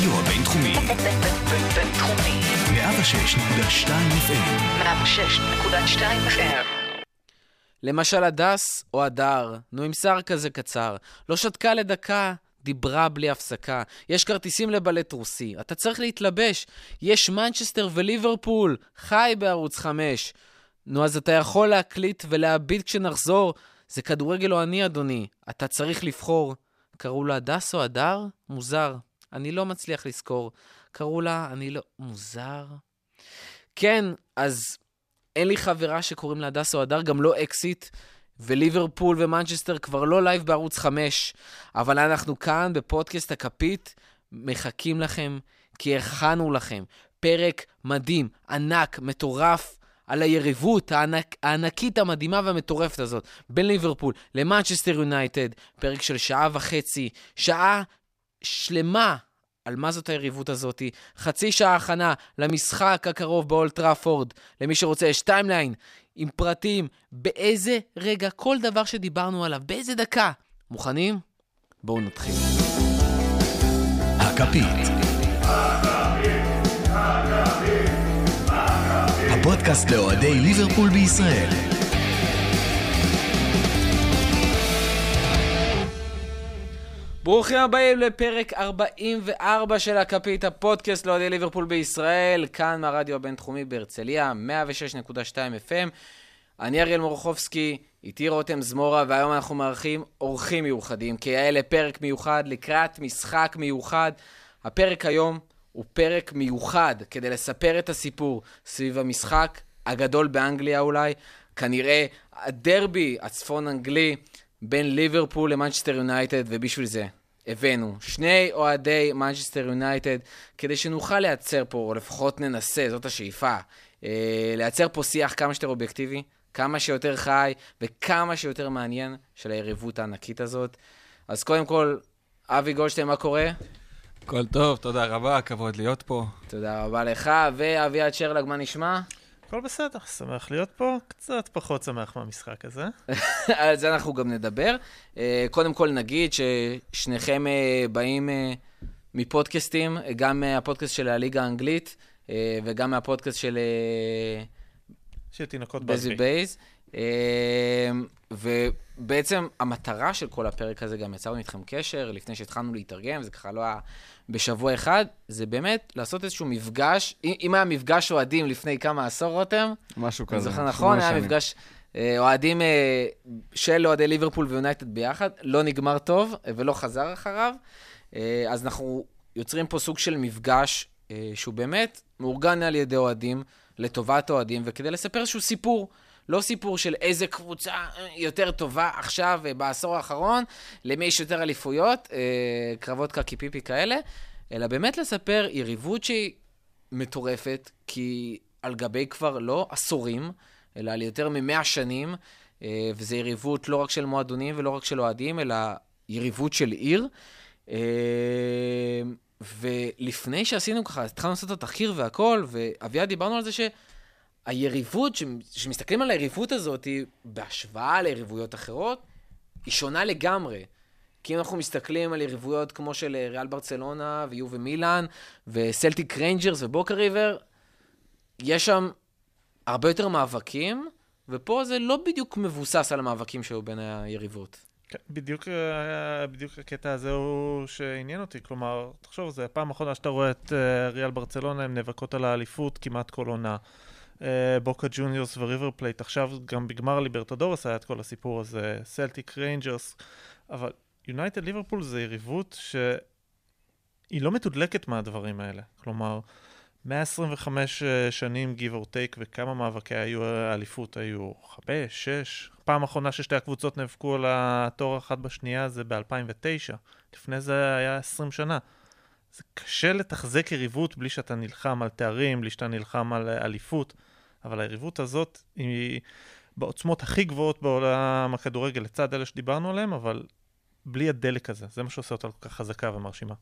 הרדיו הבינתחומי. בינתחומי. 106.2 FM. 106.2 FM. למשל הדס או הדר, נו עם שר כזה קצר, לא שתקה לדקה, דיברה בלי הפסקה. יש כרטיסים לבלט רוסי, אתה צריך להתלבש. יש מנצ'סטר וליברפול, חי בערוץ 5. נו אז אתה יכול להקליט ולהביט כשנחזור. זה כדורגל או אני אדוני, אתה צריך לבחור. קראו לה הדס או הדר? מוזר. אני לא מצליח לזכור. קראו לה, אני לא... מוזר? כן, אז אין לי חברה שקוראים לה הדס או הדר, גם לא אקסיט, וליברפול ומנצ'סטר כבר לא לייב בערוץ 5, אבל אנחנו כאן בפודקאסט הכפית, מחכים לכם, כי הכנו לכם פרק מדהים, ענק, מטורף, על היריבות הענקית המדהימה והמטורפת הזאת, בין ליברפול למנצ'סטר יונייטד, פרק של שעה וחצי, שעה שלמה, על מה זאת היריבות הזאת, חצי שעה הכנה למשחק הקרוב באולד טראפורד, למי שרוצה, יש טיימליין עם פרטים, באיזה רגע, כל דבר שדיברנו עליו, באיזה דקה. מוכנים? בואו נתחיל. הכפית. הפודקאסט לאוהדי ליברפול בישראל. ברוכים הבאים לפרק 44 של הכפית, הפודקאסט לאוהדי ליברפול בישראל, כאן מהרדיו הבינתחומי בהרצליה, 106.2 FM. אני אריאל מורחובסקי, איתי רותם זמורה, והיום אנחנו מארחים אורחים מיוחדים, כי היה לפרק מיוחד לקראת משחק מיוחד. הפרק היום הוא פרק מיוחד כדי לספר את הסיפור סביב המשחק הגדול באנגליה אולי, כנראה הדרבי הצפון אנגלי, בין ליברפול למנצ'סטר יונייטד, ובשביל זה הבאנו שני אוהדי מנצ'סטר יונייטד, כדי שנוכל לייצר פה, או לפחות ננסה, זאת השאיפה, לייצר פה שיח כמה שיותר אובייקטיבי, כמה שיותר חי, וכמה שיותר מעניין של היריבות הענקית הזאת. אז קודם כל, אבי גולדשטיין, מה קורה? הכל טוב, תודה רבה, כבוד להיות פה. תודה רבה לך, ואביעד שרלג, מה נשמע? הכל בסדר, שמח להיות פה, קצת פחות שמח מהמשחק הזה. על זה אנחנו גם נדבר. קודם כל נגיד ששניכם באים מפודקאסטים, גם מהפודקאסט של הליגה האנגלית, וגם מהפודקאסט של תינוקות בזי בייז. ובעצם המטרה של כל הפרק הזה, גם יצרנו איתכם קשר, לפני שהתחלנו להתרגם, זה ככה לא היה בשבוע אחד, זה באמת לעשות איזשהו מפגש, אם היה מפגש אוהדים לפני כמה עשור, רותם? משהו כזה. זוכר נכון, היה מפגש אוהדים של אוהדי ליברפול ויונייטד ביחד, לא נגמר טוב ולא חזר אחריו, אז אנחנו יוצרים פה סוג של מפגש שהוא באמת מאורגן על ידי אוהדים, לטובת אוהדים, וכדי לספר איזשהו סיפור, לא סיפור של איזה קבוצה יותר טובה עכשיו בעשור האחרון, למי יש יותר אליפויות, קרבות קקי פיפי כאלה, אלא באמת לספר יריבות שהיא מטורפת, כי על גבי כבר לא עשורים, אלא על יותר מ100 שנים, וזה יריבות לא רק של מועדונים ולא רק של אוהדים, אלא יריבות של עיר. ולפני שעשינו ככה, התחלנו לעשות את התחקיר והכל, ואביעד דיברנו על זה היריבות, שמסתכלים על היריבות הזאת, בהשוואה ליריבויות אחרות, היא שונה לגמרי. כי אם אנחנו מסתכלים על יריבויות כמו של ריאל ברצלונה, ויו ומילאן, וסלטיק ריינג'רס ובוקה ריבר, יש שם הרבה יותר מאבקים, ופה זה לא בדיוק מבוסס על המאבקים שהיו בין היריבות. כן, בדיוק הקטע הזה הוא שעניין אותי, כלומר, תחשוב, זה הפעם האחרונה שאתה רואה את ריאל ברצלונה, הם נאבקות על האליפות כמעט כל עונה. בוקה ג'וניורס וריבר פלייט, עכשיו גם בגמר ליברטדורס היה את כל הסיפור הזה, סלטיק ריינג'רס, אבל יונייטד ליברפול זה יריבות שהיא לא מתודלקת מהדברים האלה, כלומר 125 שנים give or take, וכמה מאבקי האליפות היו 5, 6, פעם האחרונה ששתי הקבוצות נאבקו על התואר אחד בשנייה זה ב-2009, לפני זה היה 20 שנה. זה קשה לתחזק יריבות בלי שאתה נלחם על תארים, בלי שאתה נלחם על אליפות, אבל היריבות הזאת היא בעוצמות הכי גבוהות בעולם הכדורגל, לצד אלה שדיברנו עליהם, אבל בלי הדלק הזה, זה מה שעושה אותה כל כך חזקה ומרשימה.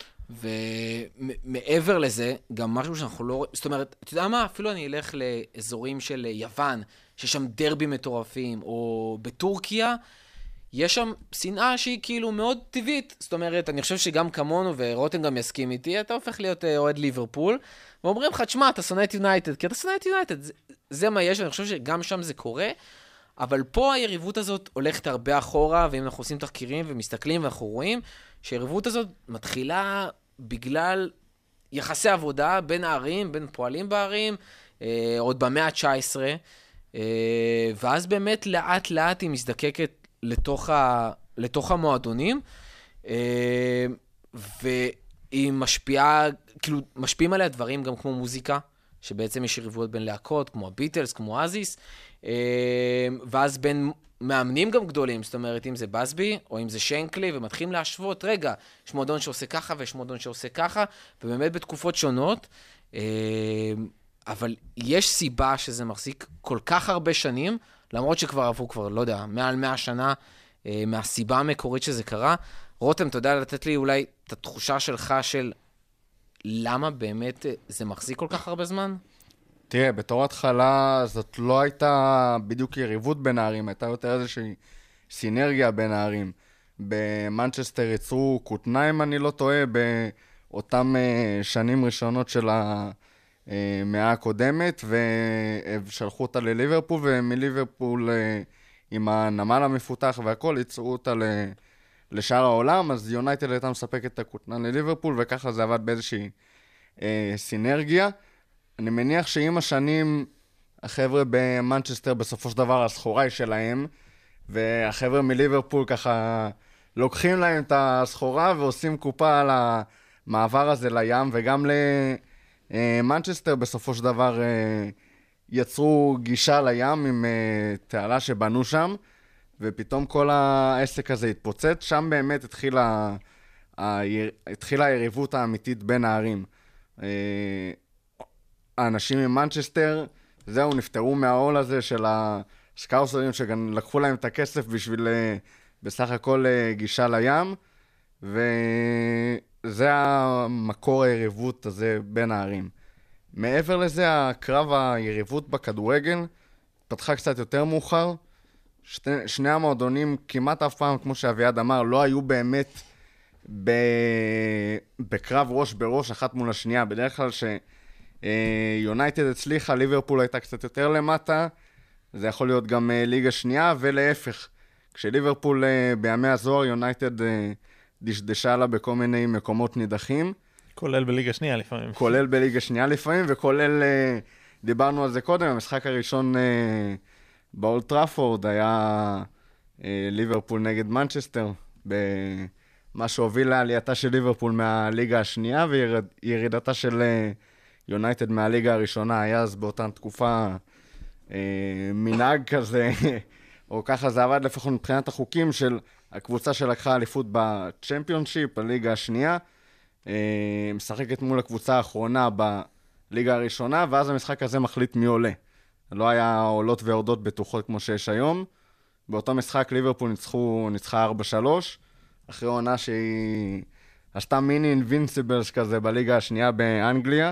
ומעבר לזה, גם משהו שאנחנו לא... זאת אומרת, אתה יודע מה? אפילו אני אלך לאזורים של יוון, ששם דרבי מטורפים, או בטורקיה, יש שם שנאה שהיא כאילו מאוד טבעית. זאת אומרת, אני חושב שגם כמונו, ורותם גם יסכים איתי, אתה הופך להיות אוהד ליברפול, ואומרים לך, תשמע, אתה שונא את יונייטד, כי אתה שונא את יונייטד. זה מה יש, ואני חושב שגם שם זה קורה, אבל פה היריבות הזאת הולכת הרבה אחורה, ואם אנחנו עושים תחקירים ומסתכלים ואנחנו רואים, שהיריבות הזאת מתחילה בגלל יחסי עבודה בין הערים, בין פועלים בערים, עוד במאה ה-19, ואז באמת לאט לאט היא מזדקקת לתוך המועדונים, והיא משפיעה, כאילו משפיעים עליה דברים גם כמו מוזיקה, שבעצם יש יריבויות בין להקות, כמו הביטלס, כמו אזיס, ואז בין מאמנים גם גדולים, זאת אומרת, אם זה בסבי, או אם זה שנקלי, ומתחילים להשוות, רגע, יש מועדון שעושה ככה, ויש מועדון שעושה ככה, ובאמת בתקופות שונות, אבל יש סיבה שזה מחזיק כל כך הרבה שנים, למרות שכבר עברו כבר, לא יודע, מעל 100 שנה, מהסיבה המקורית שזה קרה. רותם, אתה יודע לתת לי אולי את התחושה שלך של למה באמת זה מחזיק כל כך הרבה זמן? תראה, בתור התחלה זאת לא הייתה בדיוק יריבות בין הערים, הייתה יותר איזושהי סינרגיה בין הערים. במנצ'סטר יצרו כותניים, אני לא טועה, באותם שנים ראשונות של המאה הקודמת, ושלחו אותה לליברפול, ומליברפול עם הנמל המפותח והכל, יצרו אותה לשאר העולם, אז יונייטד הייתה מספקת את הכותנה לליברפול, וככה זה עבד באיזושהי סינרגיה. אני מניח שעם השנים, החבר'ה במנצ'סטר בסופו של דבר הסחורה היא שלהם, והחבר'ה מליברפול ככה לוקחים להם את הסחורה ועושים קופה על המעבר הזה לים, וגם למנצ'סטר בסופו של דבר יצרו גישה לים עם תעלה שבנו שם, ופתאום כל העסק הזה התפוצץ. שם באמת התחילה היריבות האמיתית בין הערים. האנשים ממנצ'סטר, זהו, נפטרו מהעול הזה של הסקאוסרים שגם לקחו להם את הכסף בשביל בסך הכל גישה לים, וזה המקור היריבות הזה בין הערים. מעבר לזה, הקרב היריבות בכדורגל פתחה קצת יותר מאוחר. שני המועדונים כמעט אף פעם, כמו שאביעד אמר, לא היו באמת בקרב ראש בראש אחת מול השנייה. בדרך כלל שיונייטד הצליחה, ליברפול הייתה קצת יותר למטה, זה יכול להיות גם ליגה שנייה, ולהפך. כשליברפול בימי הזוהר, יונייטד דשדשה לה בכל מיני מקומות נידחים. כולל בליגה שנייה לפעמים. כולל בליגה שנייה לפעמים, וכולל, דיברנו על זה קודם, המשחק הראשון באולד טראפורד היה ליברפול נגד מנצ'סטר, במה שהוביל לעלייתה של ליברפול מהליגה השנייה, וירידתה של יונייטד מהליגה הראשונה. היה אז באותה תקופה מנהג כזה, או ככה זה עבד לפחות מבחינת החוקים של הקבוצה שלקחה אליפות בצ'מפיונשיפ, הליגה השנייה, משחקת מול הקבוצה האחרונה בליגה הראשונה, ואז המשחק הזה מחליט מי עולה. לא היה עולות ויורדות בטוחות כמו שיש היום. באותו משחק ליברפול ניצחה 4-3, אחרי עונה שהיא עשתה מיני אינבינסיבלס כזה בליגה השנייה באנגליה,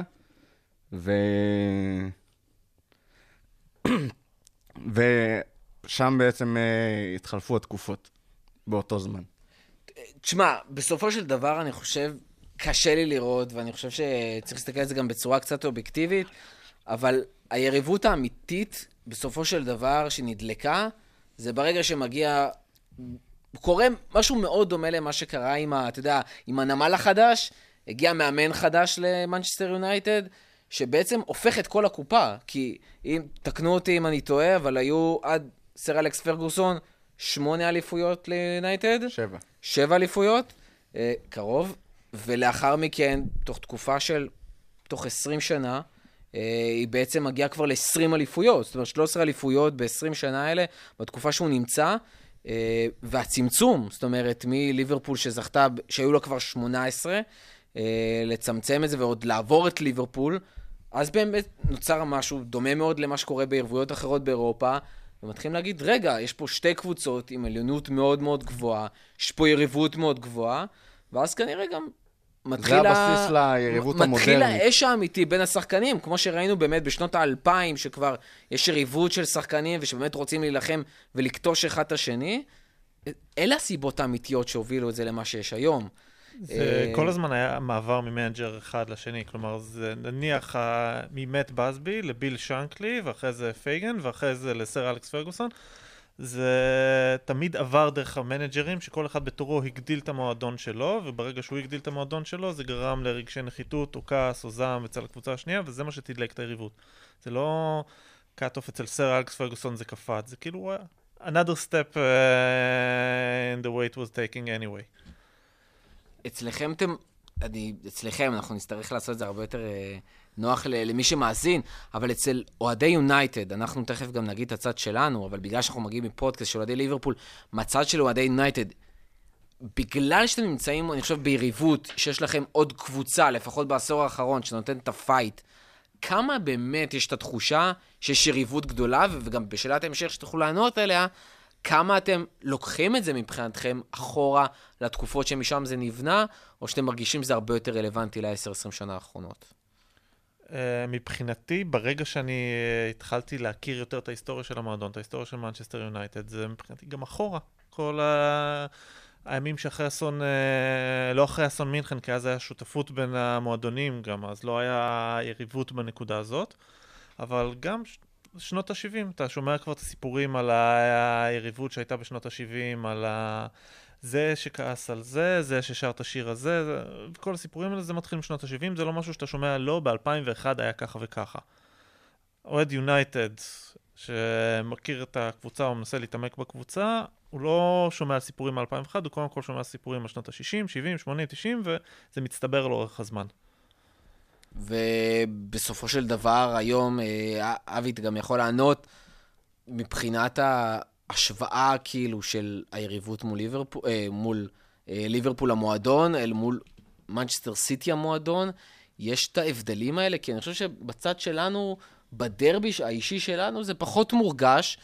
ושם בעצם התחלפו התקופות באותו זמן. תשמע, בסופו של דבר אני חושב, קשה לי לראות, ואני חושב שצריך להסתכל על זה גם בצורה קצת אובייקטיבית, אבל היריבות האמיתית, בסופו של דבר שנדלקה, זה ברגע שמגיע, קורה משהו מאוד דומה למה שקרה עם, אתה יודע, עם הנמל החדש, הגיע מאמן חדש למנצ'סטר יונייטד, שבעצם הופך את כל הקופה, כי אם, תקנו אותי אם אני טועה, אבל היו עד סר אלכס פרגוסון 8 אליפויות ליונייטד. 7 אליפויות, קרוב, ולאחר מכן, תוך תקופה של, תוך 20 שנה, היא בעצם מגיעה כבר ל-20 אליפויות, זאת אומרת 13 אליפויות ב-20 שנה האלה, בתקופה שהוא נמצא, והצמצום, זאת אומרת מליברפול שזכתה, שהיו לו כבר 18, לצמצם את זה ועוד לעבור את ליברפול, אז באמת נוצר משהו דומה מאוד למה שקורה בערבויות אחרות באירופה, ומתחילים להגיד, רגע, יש פה שתי קבוצות עם עליונות מאוד מאוד גבוהה, יש פה יריבות מאוד גבוהה, ואז כנראה גם זה הבסיס ליריבות המודרנית. מתחיל האש האמיתי בין השחקנים, כמו שראינו באמת בשנות ה-2000, שכבר יש יריבות של שחקנים, ושבאמת רוצים להילחם ולקטוש אחד את השני, אלה הסיבות האמיתיות שהובילו את זה למה שיש היום. זה כל הזמן היה מעבר ממנג'ר אחד לשני, כלומר, זה נניח ממט בסבי לביל שנקלי, ואחרי זה פייגן, ואחרי זה לסר אלכס פרגוסון. זה תמיד עבר דרך המנג'רים, שכל אחד בתורו הגדיל את המועדון שלו, וברגע שהוא הגדיל את המועדון שלו, זה גרם לרגשי נחיתות, או כעס, או זעם אצל הקבוצה השנייה, וזה מה שתדלק את היריבות. זה לא קאט-אוף אצל סר אלכס פרגוסון, זה קפת, זה כאילו another step in the way it was taking anyway. אצלכם אנחנו נצטרך לעשות את זה הרבה יותר נוח למי שמאזין, אבל אצל אוהדי יונייטד, אנחנו תכף גם נגיד את הצד שלנו, אבל בגלל שאנחנו מגיעים מפודקאסט של אוהדי ליברפול, מהצד של אוהדי יונייטד, בגלל שאתם נמצאים, אני חושב, ביריבות, שיש לכם עוד קבוצה, לפחות בעשור האחרון, שנותן את הפייט, כמה באמת יש את התחושה שיש יריבות גדולה, וגם בשאלת ההמשך שתוכלו לענות עליה, כמה אתם לוקחים את זה מבחינתכם אחורה לתקופות שמשם זה נבנה, או שאתם מרגישים שזה הרבה יותר רלוונטי ל-10-20 שנה האחרונות? מבחינתי, ברגע שאני התחלתי להכיר יותר את ההיסטוריה של המועדון, את ההיסטוריה של מנצ'סטר יונייטד, זה מבחינתי גם אחורה. כל הימים שאחרי אסון, לא אחרי אסון מינכן, כי אז היה שותפות בין המועדונים גם, אז לא היה יריבות בנקודה הזאת, אבל גם שנות ה-70, אתה שומע כבר את הסיפורים על היריבות שהייתה בשנות ה-70, על זה שכעס על זה, זה ששר את השיר הזה, כל הסיפורים האלה זה מתחיל משנות ה-70, זה לא משהו שאתה שומע, לא, ב-2001 היה ככה וככה. אוהד יונייטד, שמכיר את הקבוצה או מנסה להתעמק בקבוצה, הוא לא שומע על סיפורים מ-2001, הוא קודם כל שומע על סיפורים משנות ה-60, 70, 80, 90, וזה מצטבר לאורך הזמן. ובסופו של דבר, היום, אבי, אתה גם יכול לענות, מבחינת ההשוואה כאילו של היריבות מול ליברפול המועדון, אל מול מנצ'סטר סיטי המועדון, יש את ההבדלים האלה, כי אני חושב שבצד שלנו, בדרבי האישי שלנו, זה פחות מורגש,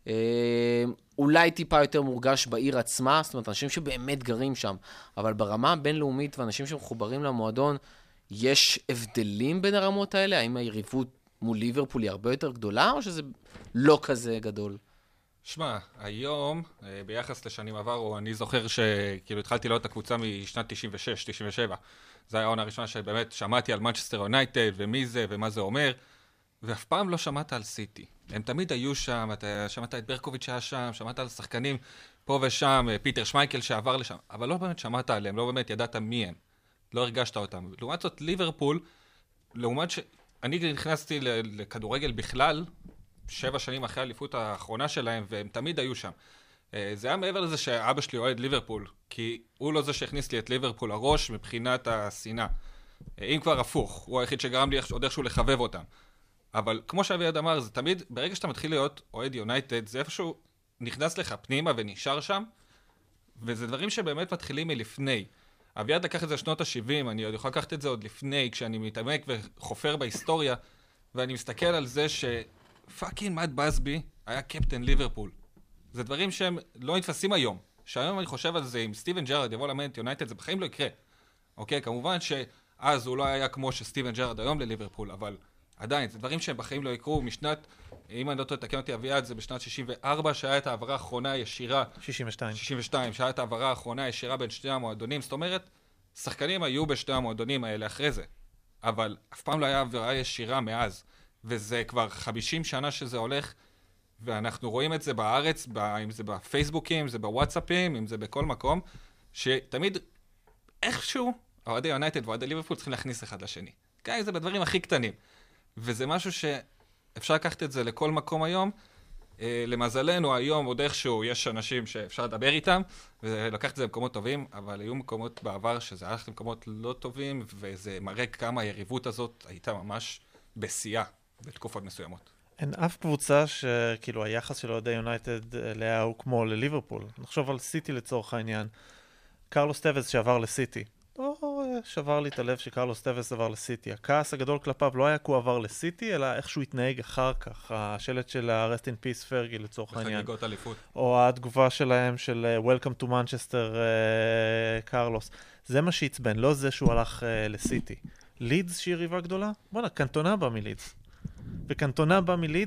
אולי טיפה יותר מורגש בעיר עצמה, זאת אומרת, אנשים שבאמת גרים שם, אבל ברמה הבינלאומית ואנשים שמחוברים למועדון, יש הבדלים בין הרמות האלה? האם היריבות מול ליברפול היא הרבה יותר גדולה, או שזה לא כזה גדול? שמע, היום, ביחס לשנים עברו, אני זוכר שכאילו התחלתי לראות את הקבוצה משנת 96-97. זו העונה הראשונה שבאמת שמעתי על מנצ'סטר יונייטד, ומי זה, ומה זה אומר, ואף פעם לא שמעת על סיטי. הם תמיד היו שם, אתה שמעת את ברקוביץ' שהיה שם, שמעת על שחקנים פה ושם, פיטר שמייקל שעבר לשם, אבל לא באמת שמעת עליהם, לא באמת ידעת מי הם. לא הרגשת אותם. לעומת זאת, ליברפול, לעומת אני נכנסתי לכדורגל בכלל, 7 שנים אחרי האליפות האחרונה שלהם, והם תמיד היו שם. זה היה מעבר לזה שאבא שלי אוהד ליברפול, כי הוא לא זה שהכניס לי את ליברפול הראש מבחינת השנאה. אם כבר הפוך, הוא היחיד שגרם לי עוד איכשהו לחבב אותם. אבל כמו שאביעד אמר, זה תמיד, ברגע שאתה מתחיל להיות אוהד יונייטד, זה איפשהו נכנס לך פנימה ונשאר שם, וזה דברים שבאמת מתחילים מלפני. אביעד לקח את זה לשנות ה-70, אני עוד יכול לקחת את זה עוד לפני, כשאני מתעמק וחופר בהיסטוריה, ואני מסתכל על זה שפאקינג מאט בסבי היה קפטן ליברפול. זה דברים שהם לא נתפסים היום. שהיום אני חושב על זה, אם סטיבן ג'רארד יבוא לאמן את יונייטד, זה בחיים לא יקרה. אוקיי, כמובן שאז הוא לא היה כמו שסטיבן ג'רארד היום לליברפול, אבל עדיין, זה דברים שהם בחיים לא יקרו משנת, אם אני לא תתקן אותי אביעד, זה בשנת 64, שהיה את העברה האחרונה הישירה. 62, שהיה את העברה האחרונה הישירה בין שני המועדונים. זאת אומרת, שחקנים היו בשני המועדונים האלה אחרי זה. אבל אף פעם לא היה עברה ישירה מאז. וזה כבר 50 שנה שזה הולך, ואנחנו רואים את זה בארץ, אם זה בפייסבוקים, אם זה בוואטסאפים, אם זה בכל מקום, שתמיד איכשהו, אוהדי יונייטד ואוהדי ליברפול צריכים להכניס אחד לשני. כן, זה בדברים הכי קטנים. וזה משהו שאפשר לקחת את זה לכל מקום היום. למזלנו, היום עוד איכשהו יש אנשים שאפשר לדבר איתם, ולקחת את זה למקומות טובים, אבל היו מקומות בעבר שזה הלך למקומות לא טובים, וזה מראה כמה היריבות הזאת הייתה ממש בשיאה בתקופות מסוימות. אין אף קבוצה שכאילו היחס של אוהדי יונייטד אליה הוא כמו לליברפול. נחשוב על סיטי לצורך העניין. קרלוס טוויס שעבר לסיטי. לא שבר לי את הלב שקרלוס טוויס עבר לסיטי. הכעס הגדול כלפיו לא היה כי הוא עבר לסיטי, אלא איך שהוא התנהג אחר כך. השלט של ה-Rest in Peace פרגי לצורך העניין. בחגיגות אליפות. או התגובה שלהם של Welcome to Manchester קרלוס. זה מה שעצבן, לא זה שהוא הלך לסיטי. לידס שהיא ריבה גדולה? בוא'נה, קנטונה בא מלידס. וקנטונה בא מלידס,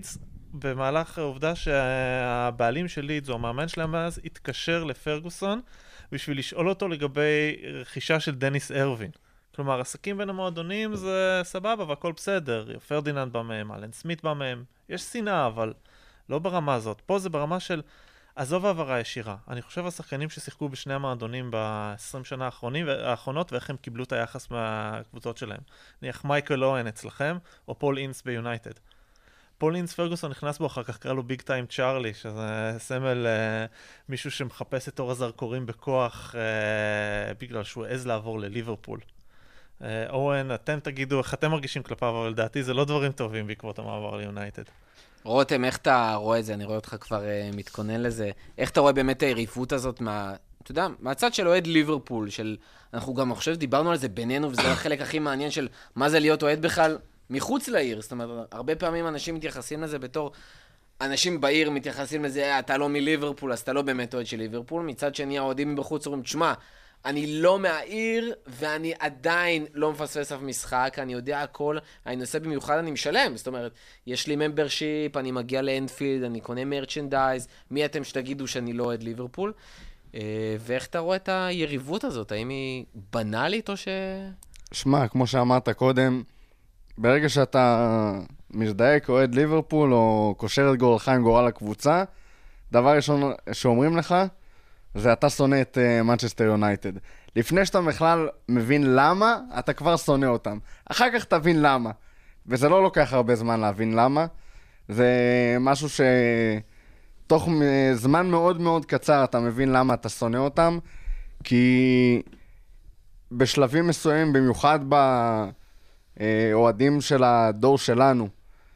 במהלך העובדה שהבעלים של לידס, או המאמן שלהם אז, התקשר לפרגוסון בשביל לשאול אותו לגבי רכישה של דניס ארווין. כלומר, עסקים בין המועדונים זה סבבה והכל בסדר. פרדיננד בא מהם, אלן סמית בא מהם. יש שנאה, אבל לא ברמה הזאת. פה זה ברמה של עזוב העברה ישירה. אני חושב השחקנים ששיחקו בשני המועדונים ב-20 שנה האחרונות, ואיך הם קיבלו את היחס מהקבוצות שלהם. נניח מייקל אוהן אצלכם, או פול אינס ביונייטד. פול אינס פרגוסון נכנס בו אחר כך, קרא לו ביג טיים צ'ארלי, שזה סמל מישהו שמחפש את אור הזרקורים בכוח בגלל שהוא עז לעבור לליברפול. אוהן, אתם תגידו איך אתם מרגישים כלפיו, אבל לדעתי זה לא דברים טובים בעקבות המעבר ליונייטד. רותם, איך אתה רואה את זה? אני רואה אותך כבר מתכונן לזה. איך אתה רואה באמת היריבות הזאת אתה יודע, מהצד של אוהד ליברפול, אנחנו גם חושב דיברנו על זה בינינו, וזה החלק הכי מעניין של מה זה להיות אוהד בכלל מחוץ לעיר. זאת אומרת, הרבה פעמים אנשים מתייחסים לזה בתור, אנשים בעיר מתייחסים לזה, אתה לא מליברפול, אז אתה לא באמת אוהד של ליברפול. מצד שני, האוהדים מבחוץ אומרים, תשמע, אני לא מהעיר, ואני עדיין לא מפספס אף משחק, אני יודע הכל, אני נוסע במיוחד, אני משלם. זאת אומרת, יש לי ממברשיפ, אני מגיע לאנפילד, אני קונה מרצ'נדייז, מי אתם שתגידו שאני לא אוהד ליברפול? ואיך אתה רואה את היריבות הזאת? האם היא בנאלית או שמע, כמו שאמרת קודם, ברגע שאתה מזדהק אוהד ליברפול, או קושר את גורלך עם גורל הקבוצה, דבר ראשון שאומרים לך, זה אתה שונא את מנצ'סטר יונייטד. לפני שאתה בכלל מבין למה, אתה כבר שונא אותם. אחר כך תבין למה. וזה לא לוקח הרבה זמן להבין למה. זה משהו שתוך זמן מאוד מאוד קצר אתה מבין למה אתה שונא אותם, כי בשלבים מסוימים, במיוחד באוהדים של הדור שלנו,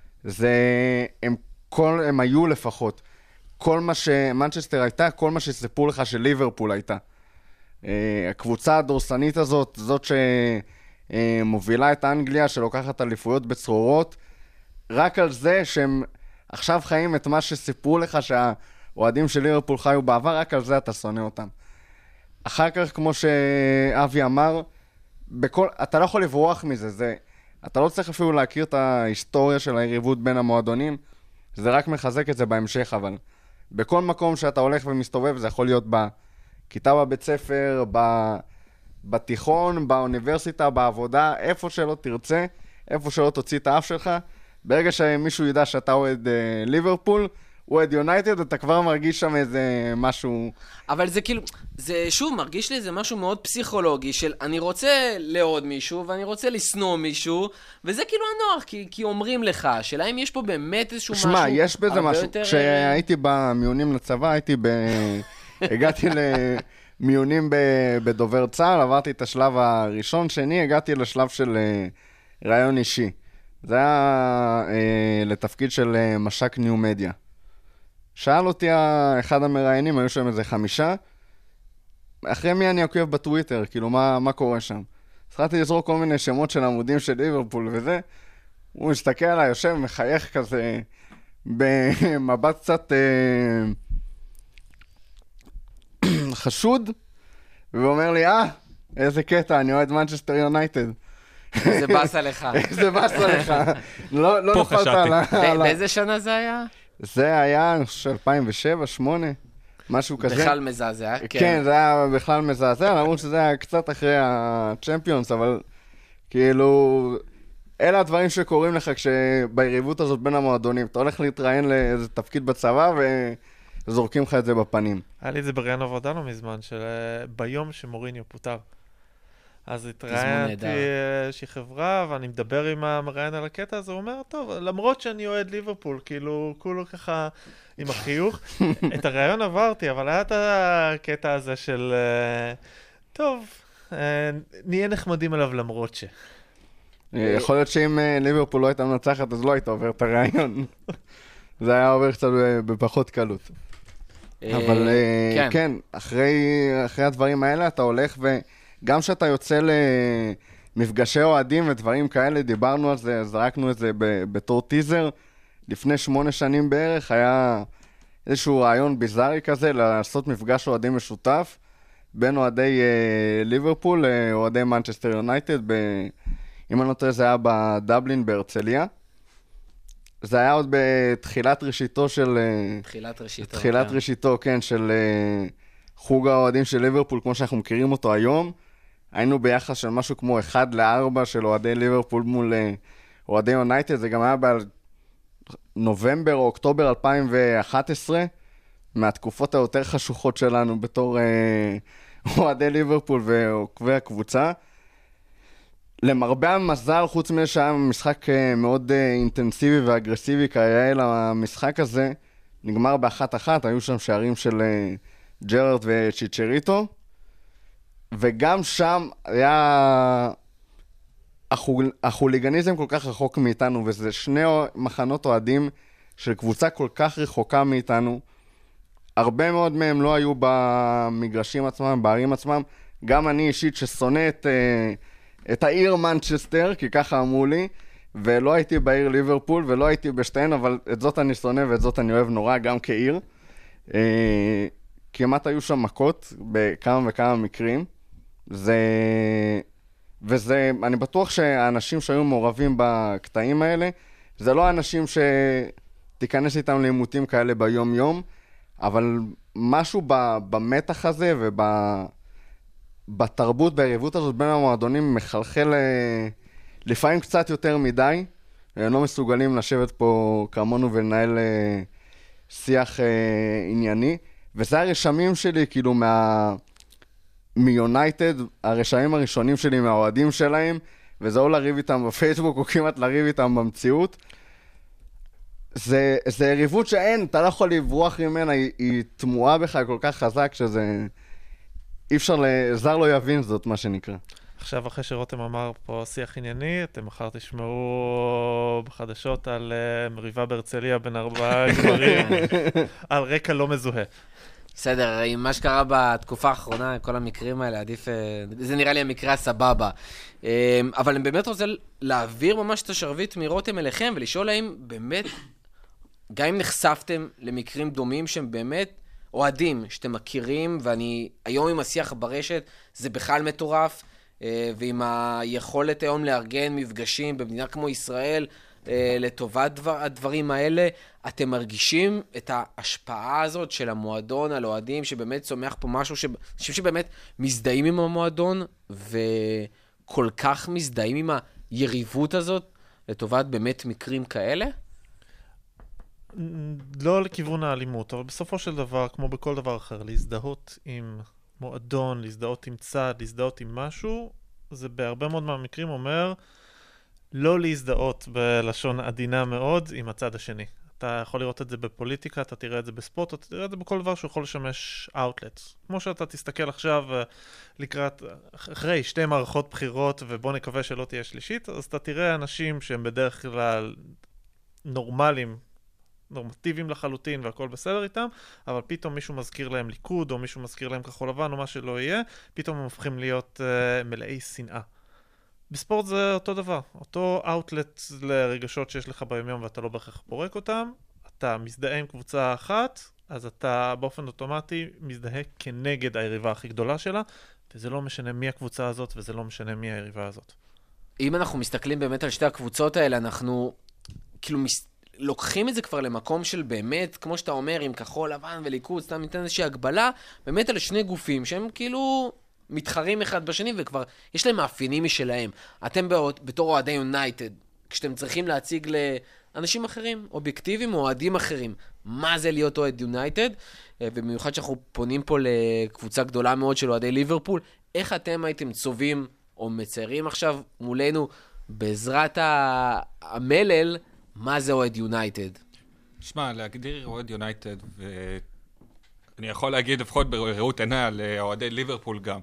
הם היו לפחות. כל מה שמנצ'סטר הייתה, כל מה שסיפרו לך של ליברפול הייתה. הקבוצה הדורסנית הזאת, זאת שמובילה את אנגליה, שלוקחת אליפויות בצרורות, רק על זה שהם עכשיו חיים את מה שסיפרו לך שהאוהדים של ליברפול חיו בעבר, רק על זה אתה שונא אותם. אחר כך, כמו שאבי אמר, אתה לא יכול לברוח מזה, אתה לא צריך אפילו להכיר את ההיסטוריה של היריבות בין המועדונים, זה רק מחזק את זה בהמשך, אבל בכל מקום שאתה הולך ומסתובב, זה יכול להיות בכיתה בבית ספר, בתיכון, באוניברסיטה, בעבודה, איפה שלא תרצה, איפה שלא תוציא את האף שלך. ברגע שמישהו ידע שאתה אוהד ליברפול, אוהד יונייטד, אתה כבר מרגיש שם איזה משהו. אבל זה כאילו, זה שוב מרגיש לי איזה משהו מאוד פסיכולוגי של אני רוצה לעוד מישהו ואני רוצה לשנוא מישהו, וזה כאילו הנוח, כי אומרים לך, שאלה אם יש פה באמת איזשהו משהו. שמע, יש בזה משהו. כשהייתי במיונים לצבא, הגעתי למיונים בדובר צה"ל, עברתי את השלב הראשון, שני, הגעתי לשלב של רעיון אישי. זה היה לתפקיד של משק ניו מדיה. שאל אותי אחד המראיינים, היו שם איזה 5, אחרי מי אני עוקב בטוויטר, כאילו מה קורה שם. התחלתי לזרוק כל מיני שמות של עמודים של ליברפול וזה, הוא מסתכל עליי, יושב, מחייך כזה, במבט קצת חשוד, ואומר לי, איזה קטע, אני אוהד מנצ'סטר יונייטד. זה באסה לך. זה באסה לך. לא נפלת על... באיזה שנה זה היה? זה היה, אני חושב, 2007, 2008, משהו כזה. בכלל מזעזע, כן. כן, זה היה בכלל מזעזע, למרות שזה היה קצת אחרי הצ'מפיונס, אבל כאילו, אלה הדברים שקורים לך כשביריבות הזאת בין המועדונים. אתה הולך להתראיין לאיזה תפקיד בצבא וזורקים לך את זה בפנים. היה לי את זה בראיין עבודה לא מזמן, ביום שמוריניו פוטר. אז התראיינתי איזושהי חברה, ואני מדבר עם המראיין על הקטע הזה, הוא אומר, טוב, למרות שאני אוהד ליברפול, כאילו, כולו ככה עם החיוך, את הרעיון עברתי, אבל היה את הקטע הזה של, טוב, נהיה נחמדים עליו למרות ש... יכול להיות שאם ליברפול לא הייתה מנצחת, אז לא היית עובר את הרעיון. זה היה עובר קצת בפחות קלות. אבל כן, אחרי הדברים האלה אתה הולך גם שאתה יוצא למפגשי אוהדים ודברים כאלה, דיברנו על זה, זרקנו את זה בתור טיזר. לפני 8 שנים בערך היה איזשהו רעיון ביזארי כזה, לעשות מפגש אוהדים משותף, בין אוהדי ליברפול לאוהדי מנצ'סטר יונייטד, אם אני לא טועה זה היה בדבלין בהרצליה. זה היה עוד בתחילת ראשיתו של... תחילת ראשיתו, כן, של חוג האוהדים של ליברפול, כמו שאנחנו מכירים אותו היום. היינו ביחס של משהו כמו 1-4 של אוהדי ליברפול מול אוהדי יונייטד, זה גם היה בנובמבר או אוקטובר 2011, מהתקופות היותר חשוכות שלנו בתור אוהדי ליברפול ועוקבי הקבוצה. למרבה המזל, חוץ מזה שהיה משחק מאוד אינטנסיבי ואגרסיבי כיאה למשחק הזה, נגמר ב1-1, היו שם שערים של ג'רארד וצ'יצ'ריטו, וגם שם היה החוליגניזם כל כך רחוק מאיתנו, וזה שני מחנות אוהדים של קבוצה כל כך רחוקה מאיתנו. הרבה מאוד מהם לא היו במגרשים עצמם, בערים עצמם. גם אני אישית ששונא את העיר מנצ'סטר, כי ככה אמרו לי, ולא הייתי בעיר ליברפול, ולא הייתי בשתיהן, אבל את זאת אני שונא ואת זאת אני אוהב נורא, גם כעיר. כמעט היו שם מכות בכמה וכמה מקרים. אני בטוח שהאנשים שהיו מעורבים בקטעים האלה, זה לא האנשים שתיכנס איתם לעימותים כאלה ביום יום, אבל משהו במתח הזה ובתרבות, ביריבות הזאת בין המועדונים מחלחל לפעמים קצת יותר מדי. הם לא מסוגלים לשבת פה כמונו ולנהל שיח ענייני. וזה הרשמים שלי, כאילו מיונייטד, הרשמים הראשונים שלי מהאוהדים שלהם, וזה או לריב איתם בפייסבוק או כמעט לריב איתם במציאות. זה יריבות שאין, אתה לא יכול לברוח ממנה, היא תמוהה בך כל כך חזק שזה... אי אפשר, זר לא יבין זאת, מה שנקרא. עכשיו, אחרי שרותם אמר פה שיח ענייני, אתם מחר תשמעו בחדשות על מריבה בהרצליה בין 4 גברים, על רקע לא מזוהה. בסדר, עם מה שקרה בתקופה האחרונה, כל המקרים האלה, עדיף... זה נראה לי המקרה הסבבה. אבל אני באמת רוצה להעביר ממש את השרביט מרותם אליכם, ולשאול האם באמת, גם אם נחשפתם למקרים דומים שהם באמת אוהדים, שאתם מכירים, ואני היום עם השיח ברשת, זה בכלל מטורף, ועם היכולת היום לארגן מפגשים במדינה כמו ישראל, לטובת הדברים האלה, אתם מרגישים את ההשפעה הזאת של המועדון על אוהדים, שבאמת צומח פה משהו שבאמת מזדהים עם המועדון, וכל כך מזדהים עם היריבות הזאת, לטובת באמת מקרים כאלה? לא לכיוון האלימות, אבל בסופו של דבר, כמו בכל דבר אחר, להזדהות עם מועדון, להזדהות עם צד, להזדהות עם משהו, זה בהרבה מאוד מהמקרים אומר לא להזדהות בלשון עדינה מאוד עם הצד השני. אתה יכול לראות את זה בפוליטיקה, אתה תראה את זה בספורט, אתה תראה את זה בכל דבר שיכול לשמש אאוטלטס. כמו שאתה תסתכל עכשיו לקראת, אחרי 2 מערכות בחירות, ובוא נקווה שלא תהיה שלישית, אז אתה תראה אנשים שהם בדרך כלל נורמטיביים לחלוטין והכל בסדר איתם, אבל פתאום מישהו מזכיר להם ליכוד, או מישהו מזכיר להם כחול לבן, או מה שלא יהיה, פתאום הם הופכים להיות מלאי שנאה. בספורט זה אותו דבר, אותו אאוטלט לרגשות שיש לך ביום ואתה לא בהכרח פורק אותם, אתה מזדהה עם קבוצה אחת, אז אתה באופן אוטומטי מזדהה כנגד היריבה הכי גדולה שלה, וזה לא משנה מי הקבוצה הזאת, וזה לא משנה מי היריבה הזאת. אם אנחנו מסתכלים באמת על שתי הקבוצות האלה, אנחנו כאילו לוקחים את זה כבר למקום של באמת, כמו שאתה אומר, עם כחול לבן וליכוד, סתם ניתן איזושהי הגבלה, באמת על שני גופים שהם כאילו מתחרים אחד בשני, וכבר יש להם מאפיינים משלהם. אתם בתור אוהדי יונייטד, כשאתם צריכים להציג לאנשים אחרים, אובייקטיביים או אוהדים אחרים, מה זה להיות אוהד יונייטד, ובמיוחד שאנחנו פונים פה לקבוצה גדולה מאוד של אוהדי ליברפול, איך אתם הייתם צובעים או מציירים עכשיו מולנו בעזרת המלל, מה זה אוהד יונייטד? תשמע, להגדיר אוהד יונייטד, ואני יכול להגיד לפחות בראות עיני על אוהדי ליברפול גם,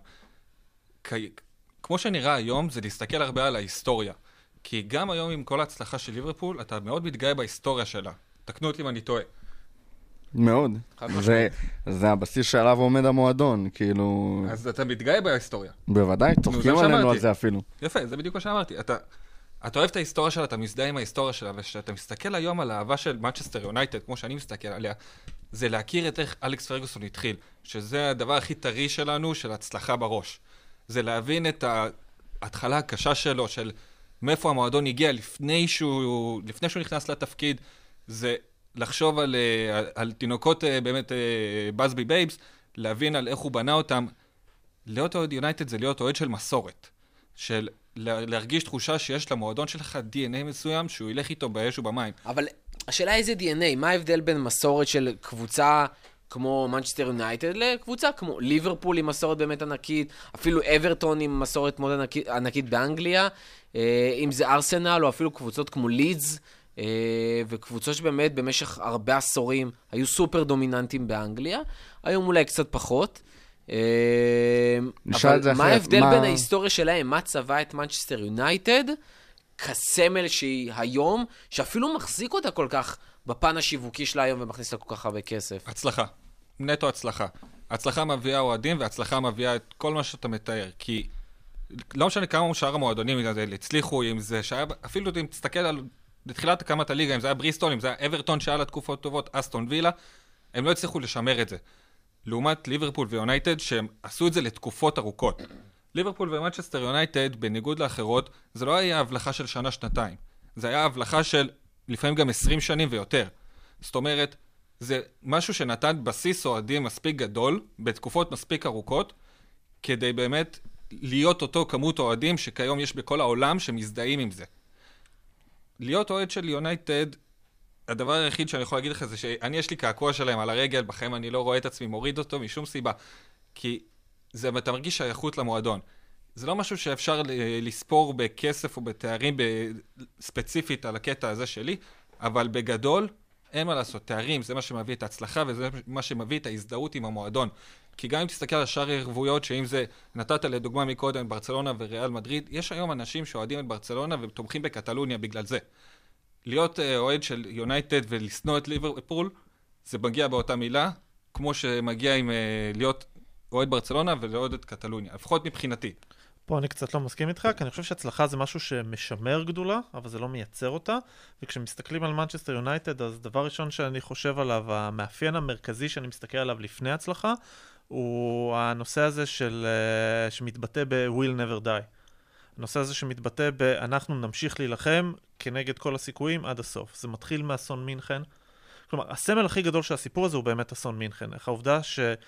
כמו שנראה היום, זה להסתכל הרבה על ההיסטוריה. כי גם היום עם כל ההצלחה של ליברפול, אתה מאוד מתגאה בהיסטוריה שלה. תקנו אותי אם אני טועה. מאוד. זה הבסיס שעליו עומד המועדון, כאילו... אז אתה מתגאה בהיסטוריה. בוודאי, צוחקים עלינו על זה אפילו. יפה, זה בדיוק מה שאמרתי. אתה אוהב את ההיסטוריה שלה, אתה מזדהה עם ההיסטוריה שלה, וכשאתה מסתכל היום על האהבה של מנצ'סטר יונייטד, כמו שאני מסתכל עליה, זה להכיר את איך אלכס פרגוסון התחיל, שזה הדבר הכי טרי שלנו, של הצלחה בראש. זה להבין את ההתחלה הקשה שלו, של מאיפה המועדון הגיע לפני שהוא נכנס לתפקיד, זה לחשוב על תינוקות באמת בסבי בייבס, להבין על איך הוא בנה אותם. להיות אוהד יונייטד זה להיות אוהד של מסורת, של להרגיש תחושה שיש למועדון שלך DNA מסוים, שהוא ילך איתו באש ובמים. אבל השאלה איזה DNA, מה ההבדל בין מסורת של קבוצה כמו מנצ'סטר יונייטד לקבוצה כמו ליברפול עם מסורת באמת ענקית, אפילו אברטון עם מסורת מאוד ענקית באנגליה, אם זה ארסנל או אפילו קבוצות כמו לידס, וקבוצות שבאמת במשך הרבה עשורים היו סופר דומיננטיים באנגליה, היום אולי קצת פחות. אבל מה ההבדל בין ההיסטוריה שלהם? מה צבע את מנצ'סטר יונייטד כסמל שהיא היום, שאפילו מחזיק אותה כל כך בפן השיווקי שלה היום ומכניס לה כל כך הרבה כסף? הצלחה. נטו הצלחה. הצלחה מביאה אוהדים והצלחה מביאה את כל מה שאתה מתאר. כי לא משנה כמה שאר המועדונים הצליחו, אם זה שהיה, אפילו אם תסתכל על לתחילת הקמת הליגה, אם זה היה בריסטול, אם זה היה אברטון שהיה לה תקופות טובות, אסטון וילה, הם לא הצליחו לשמר את זה. לעומת ליברפול ויונייטד, שהם עשו את זה לתקופות ארוכות. ליברפול ומנצ'סטר יונייטד, בניגוד לאחרות, זה לא היה הבלחה של שנה-שנתיים. זה היה הבלחה של לפעמים גם 20 שנים ויותר. זאת אומרת, זה משהו שנתן בסיס אוהדים מספיק גדול, בתקופות מספיק ארוכות, כדי באמת להיות אותו כמות אוהדים שכיום יש בכל העולם שמזדהים עם זה. להיות אוהד של יונייטד, הדבר היחיד שאני יכול להגיד לך זה שאני יש לי קעקוע שלהם על הרגל, בחיים אני לא רואה את עצמי מוריד אותו משום סיבה. כי אתה מרגיש שייכות למועדון. זה לא משהו שאפשר לספור בכסף או בתארים ספציפית על הקטע הזה שלי, אבל בגדול אין מה לעשות. תארים זה מה שמביא את ההצלחה וזה מה שמביא את ההזדהות עם המועדון. כי גם אם תסתכל על שאר הערבויות, שאם זה נתת לדוגמה מקודם ברצלונה וריאל מדריד, יש היום אנשים שאוהדים את ברצלונה ותומכים בקטלוניה בגלל זה. להיות אוהד של יונייטד ולסנוע את ליברפול, זה מגיע באותה מילה, כמו שמגיע עם להיות אוהד ברצלונה ולאוהד את קטלוניה, לפחות מבחינתי. פה אני קצת לא מסכים איתך, כי אני חושב שהצלחה זה משהו שמשמר גדולה, אבל זה לא מייצר אותה, וכשמסתכלים על מנצ'סטר יונייטד, אז דבר ראשון שאני חושב עליו, המאפיין המרכזי שאני מסתכל עליו לפני הצלחה, הוא הנושא הזה שמתבטא ב-will never die. הנושא הזה שמתבטא אנחנו נמשיך להילחם כנגד כל הסיכויים עד הסוף. זה מתחיל מאסון מינכן. כלומר, הסמל הכי גדול של הסיפור הזה הוא באמת אסון מינכן. איך העובדה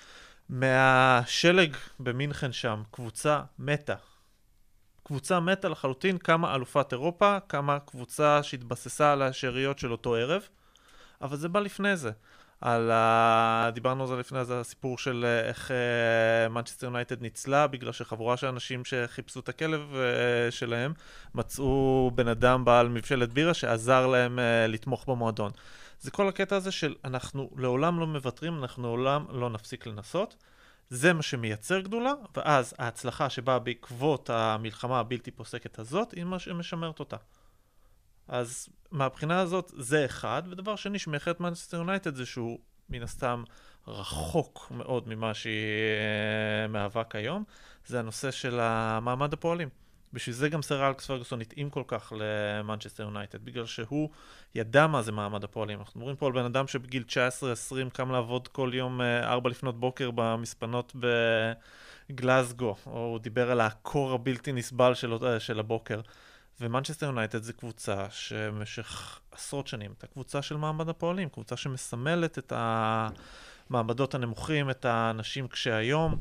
שמהשלג במינכן שם קבוצה מתה. קבוצה מתה לחלוטין, כמה אלופת אירופה, כמה קבוצה שהתבססה על השאריות של אותו ערב. אבל זה בא לפני זה. דיברנו על זה לפני זה, הסיפור של איך מנצ'סטר יונייטד ניצלה, בגלל שחבורה של אנשים שחיפשו את הכלב שלהם, מצאו בן אדם בעל מבשלת בירה שעזר להם לתמוך במועדון. זה כל הקטע הזה של אנחנו לעולם לא מוותרים, אנחנו לעולם לא נפסיק לנסות. זה מה שמייצר גדולה, ואז ההצלחה שבאה בעקבות המלחמה הבלתי פוסקת הזאת, היא מה שמשמרת אותה. אז מהבחינה הזאת זה אחד, ודבר שני שמייחד את מנצ'סטר יונייטד זה שהוא מן הסתם רחוק מאוד ממה שהיא מהווה כיום, זה הנושא של המעמד הפועלים. בשביל זה גם סר אלכס פרגוסון התאים כל כך למנצ'סטר יונייטד, בגלל שהוא ידע מה זה מעמד הפועלים. אנחנו מדברים פה על בן אדם שבגיל 19-20 קם לעבוד כל יום 4 לפנות בוקר במספנות בגלזגו, או הוא דיבר על הקור הבלתי נסבל של הבוקר. ומנצ'סטר יונייטד זה קבוצה שבמשך עשרות שנים, את הקבוצה של מעמד הפועלים, קבוצה שמסמלת את המעמדות הנמוכים, את האנשים כשהיום,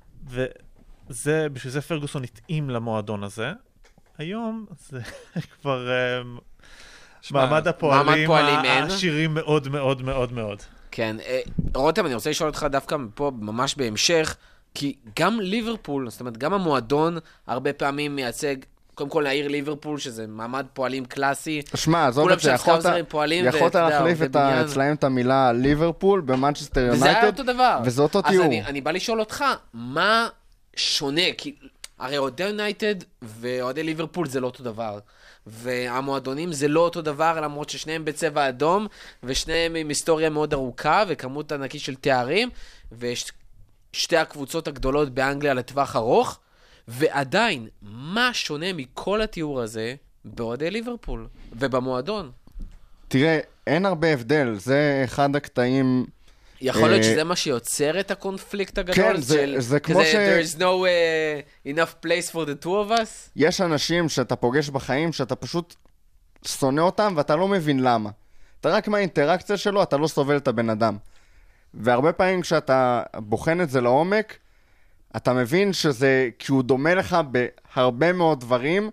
בשביל זה פרגוסון התאים למועדון הזה. היום זה כבר מעמד הפועלים העשירים מאוד מאוד מאוד מאוד. כן, רותם, אני רוצה לשאול אותך דווקא פה ממש בהמשך, כי גם ליברפול, זאת אומרת, גם המועדון הרבה פעמים מייצג, קודם כל להעיר ליברפול, שזה מעמד פועלים קלאסי. תשמע, עזוב את זה, יכולת להחליף אצלהם את המילה ליברפול במנצ'סטר יונייטד. וזה היה אותו דבר. וזה אותו תיאור. אז אני בא לשאול אותך, מה שונה? כי הרי אוהדי יונייטד ואוהדי ליברפול זה לא אותו דבר. והמועדונים זה לא אותו דבר, למרות ששניהם בצבע אדום, ושניהם עם היסטוריה מאוד ארוכה, וכמות ענקית של תארים, ושתי הקבוצות הגדולות באנגליה לטווח ארוך, ועדיין, מה שונה מכל התיאור הזה באוהדי ליברפול ובמועדון? תראה, אין הרבה הבדל. זה אחד הקטעים יכול להיות שזה מה שיוצר את הקונפליקט הגדול? כן, זה כמו There's no enough place for the two of us? יש אנשים שאתה פוגש בחיים, שאתה פשוט שונא אותם, ואתה לא מבין למה. אתה רק מהאינטראקציה שלו, אתה לא סובל את הבן אדם. והרבה פעמים כשאתה בוחן את זה לעומק, אתה מבין שזה, כי הוא דומה לך בהרבה מאוד דברים,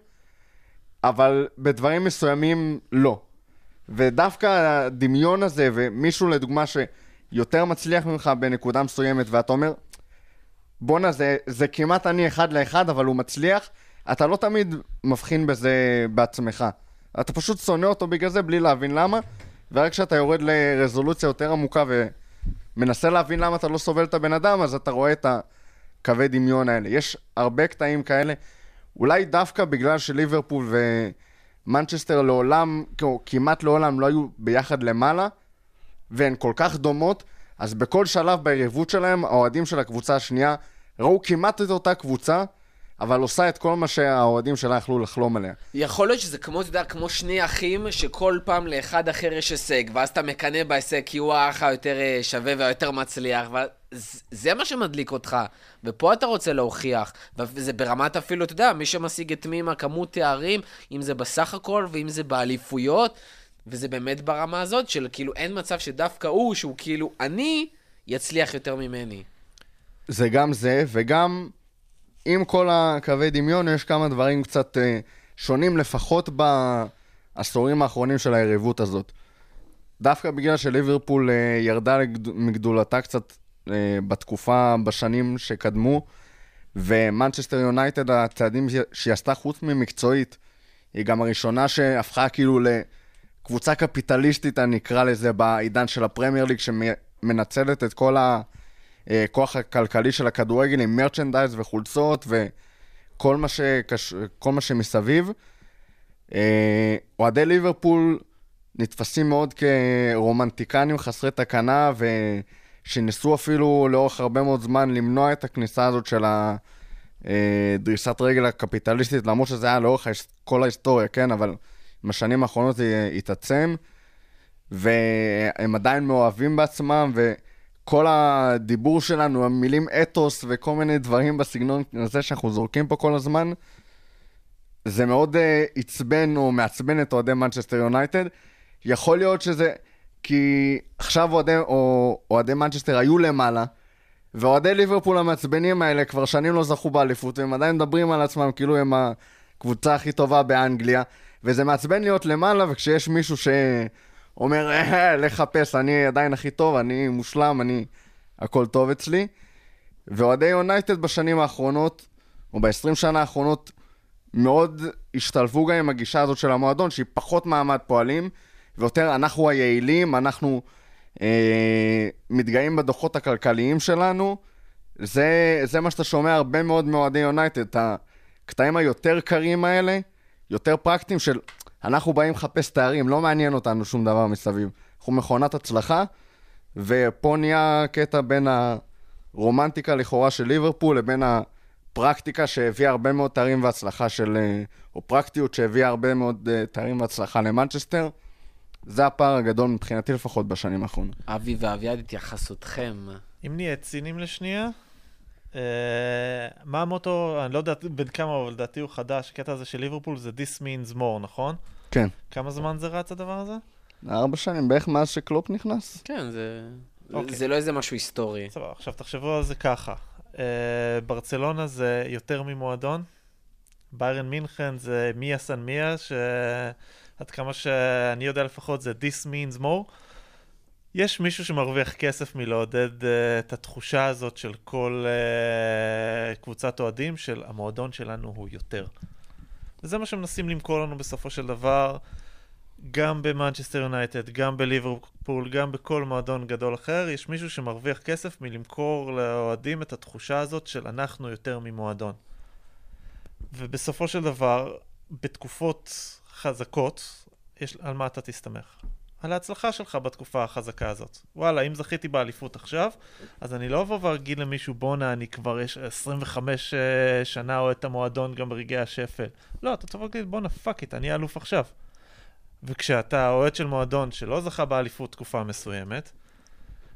אבל בדברים מסוימים לא. ודווקא הדמיון הזה, ומישהו לדוגמה שיותר מצליח ממך בנקודה מסוימת, ואתה אומר, בונה, זה כמעט אני אחד לאחד, אבל הוא מצליח, אתה לא תמיד מבחין בזה בעצמך. אתה פשוט שונא אותו בגלל זה, בלי להבין למה, ורק כשאתה יורד לרזולוציה יותר עמוקה, ומנסה להבין למה אתה לא סובל את הבן אדם, אז אתה רואה את הקווי דמיון האלה. יש הרבה קטעים כאלה, אולי דווקא בגלל שליברפול ומנצ'סטר לעולם, כמעט לעולם לא היו ביחד למעלה, והן כל כך דומות, אז בכל שלב ביריבות שלהם, האוהדים של הקבוצה השנייה ראו כמעט את אותה קבוצה, אבל עושה את כל מה שהאוהדים שלה יכלו לחלום עליה. יכול להיות שזה כמו, אתה יודע, כמו שני אחים, שכל פעם לאחד אחר יש הישג, ואז אתה מקנה בהישג כי הוא האח היותר שווה והיותר מצליח, וזה מה שמדליק אותך, ופה אתה רוצה להוכיח, וזה ברמת אפילו, אתה יודע, מי שמשיג את מי עם הכמות תארים, אם זה בסך הכל ואם זה באליפויות, וזה באמת ברמה הזאת של כאילו אין מצב שדווקא הוא, שהוא כאילו אני, יצליח יותר ממני. זה גם זה, וגם עם כל הקווי דמיון יש כמה דברים קצת שונים, לפחות בעשורים האחרונים של היריבות הזאת. דווקא בגלל שליברפול ירדה מגדולתה קצת בתקופה, בשנים שקדמו, ומנצ'סטר יונייטד, הצעדים שהיא עשתה חוץ ממקצועית, היא גם הראשונה שהפכה כאילו לקבוצה קפיטליסטית, אני אקרא לזה, בעידן של הפרמייר ליג, שמנצלת את כל הכוח הכלכלי של הכדורגל עם מרצ'נדייז וחולצות וכל מה שמסביב. אוהדי ליברפול נתפסים מאוד כרומנטיקנים חסרי תקנה, שניסו אפילו לאורך הרבה מאוד זמן למנוע את הכניסה הזאת של הדריסת רגל הקפיטליסטית, למרות שזה היה לאורך כל ההיסטוריה, כן? אבל עם השנים האחרונות זה התעצם, והם עדיין מאוהבים בעצמם, וכל הדיבור שלנו, המילים אתוס וכל מיני דברים בסגנון הזה שאנחנו זורקים פה כל הזמן, זה מאוד עצבן או מעצבן את אוהדי מנצ'סטר יונייטד. יכול להיות שזה כי עכשיו אוהדי מנצ'סטר היו למעלה, ואוהדי ליברפול המעצבנים האלה כבר שנים לא זכו באליפות, והם עדיין מדברים על עצמם כאילו הם הקבוצה הכי טובה באנגליה, וזה מעצבן להיות למעלה, וכשיש מישהו שאומר, לחפש, אני עדיין הכי טוב, אני מושלם, הכל טוב אצלי. ואוהדי יונייטד בשנים האחרונות, או ב-20 שנה האחרונות, מאוד השתלבו גם עם הגישה הזאת של המועדון, שהיא פחות מעמד פועלים, ויותר אנחנו היעילים, אנחנו מתגאים בדוחות הכלכליים שלנו. זה מה שאתה שומע הרבה מאוד מאוהדי יונייטד, את הקטעים היותר קרים האלה, יותר פרקטיים של אנחנו באים לחפש תארים, לא מעניין אותנו שום דבר מסביב. אנחנו מכונת הצלחה, ופה נהיה קטע בין הרומנטיקה לכאורה של ליברפול לבין הפרקטיקה שהביאה הרבה מאוד תארים והצלחה או פרקטיות שהביאה הרבה מאוד תארים והצלחה למנצ'סטר. זה הפער הגדול מבחינתי לפחות בשנים האחרונות. אבי ואביעד, התייחסותכם. אם נהיה צינים לשנייה, מה המוטו, אני לא יודע בין כמה, אבל לדעתי הוא חדש, הקטע הזה של ליברפול זה This means more, נכון? כן. כמה זמן זה רץ הדבר הזה? 4 שנים, בערך מאז שקלופ נכנס. כן, זה לא איזה משהו היסטורי. סבבה, עכשיו תחשבו על זה ככה. ברצלונה זה יותר ממועדון, ביירן מינכן זה מיה סן מיה, עד כמה שאני יודע לפחות זה This means more. יש מישהו שמרוויח כסף מלעודד את התחושה הזאת של כל קבוצת אוהדים, של המועדון שלנו הוא יותר. וזה מה שמנסים למכור לנו בסופו של דבר, גם במנצ'סטר יונייטד, גם בליברפול, גם בכל מועדון גדול אחר, יש מישהו שמרוויח כסף מלמכור לאוהדים את התחושה הזאת של אנחנו יותר ממועדון. ובסופו של דבר, בתקופות חזקות, על מה אתה תסתמך? על ההצלחה שלך בתקופה החזקה הזאת. וואלה, אם זכיתי באליפות עכשיו, אז אני לא אבוא ואגיד למישהו, בונה, אני כבר 25 שנה או את המועדון גם ברגעי השפל. לא, אתה תבוא להגיד, בונה, פאק איט, אני אלוף עכשיו. וכשאתה אוהד של מועדון שלא זכה באליפות תקופה מסוימת,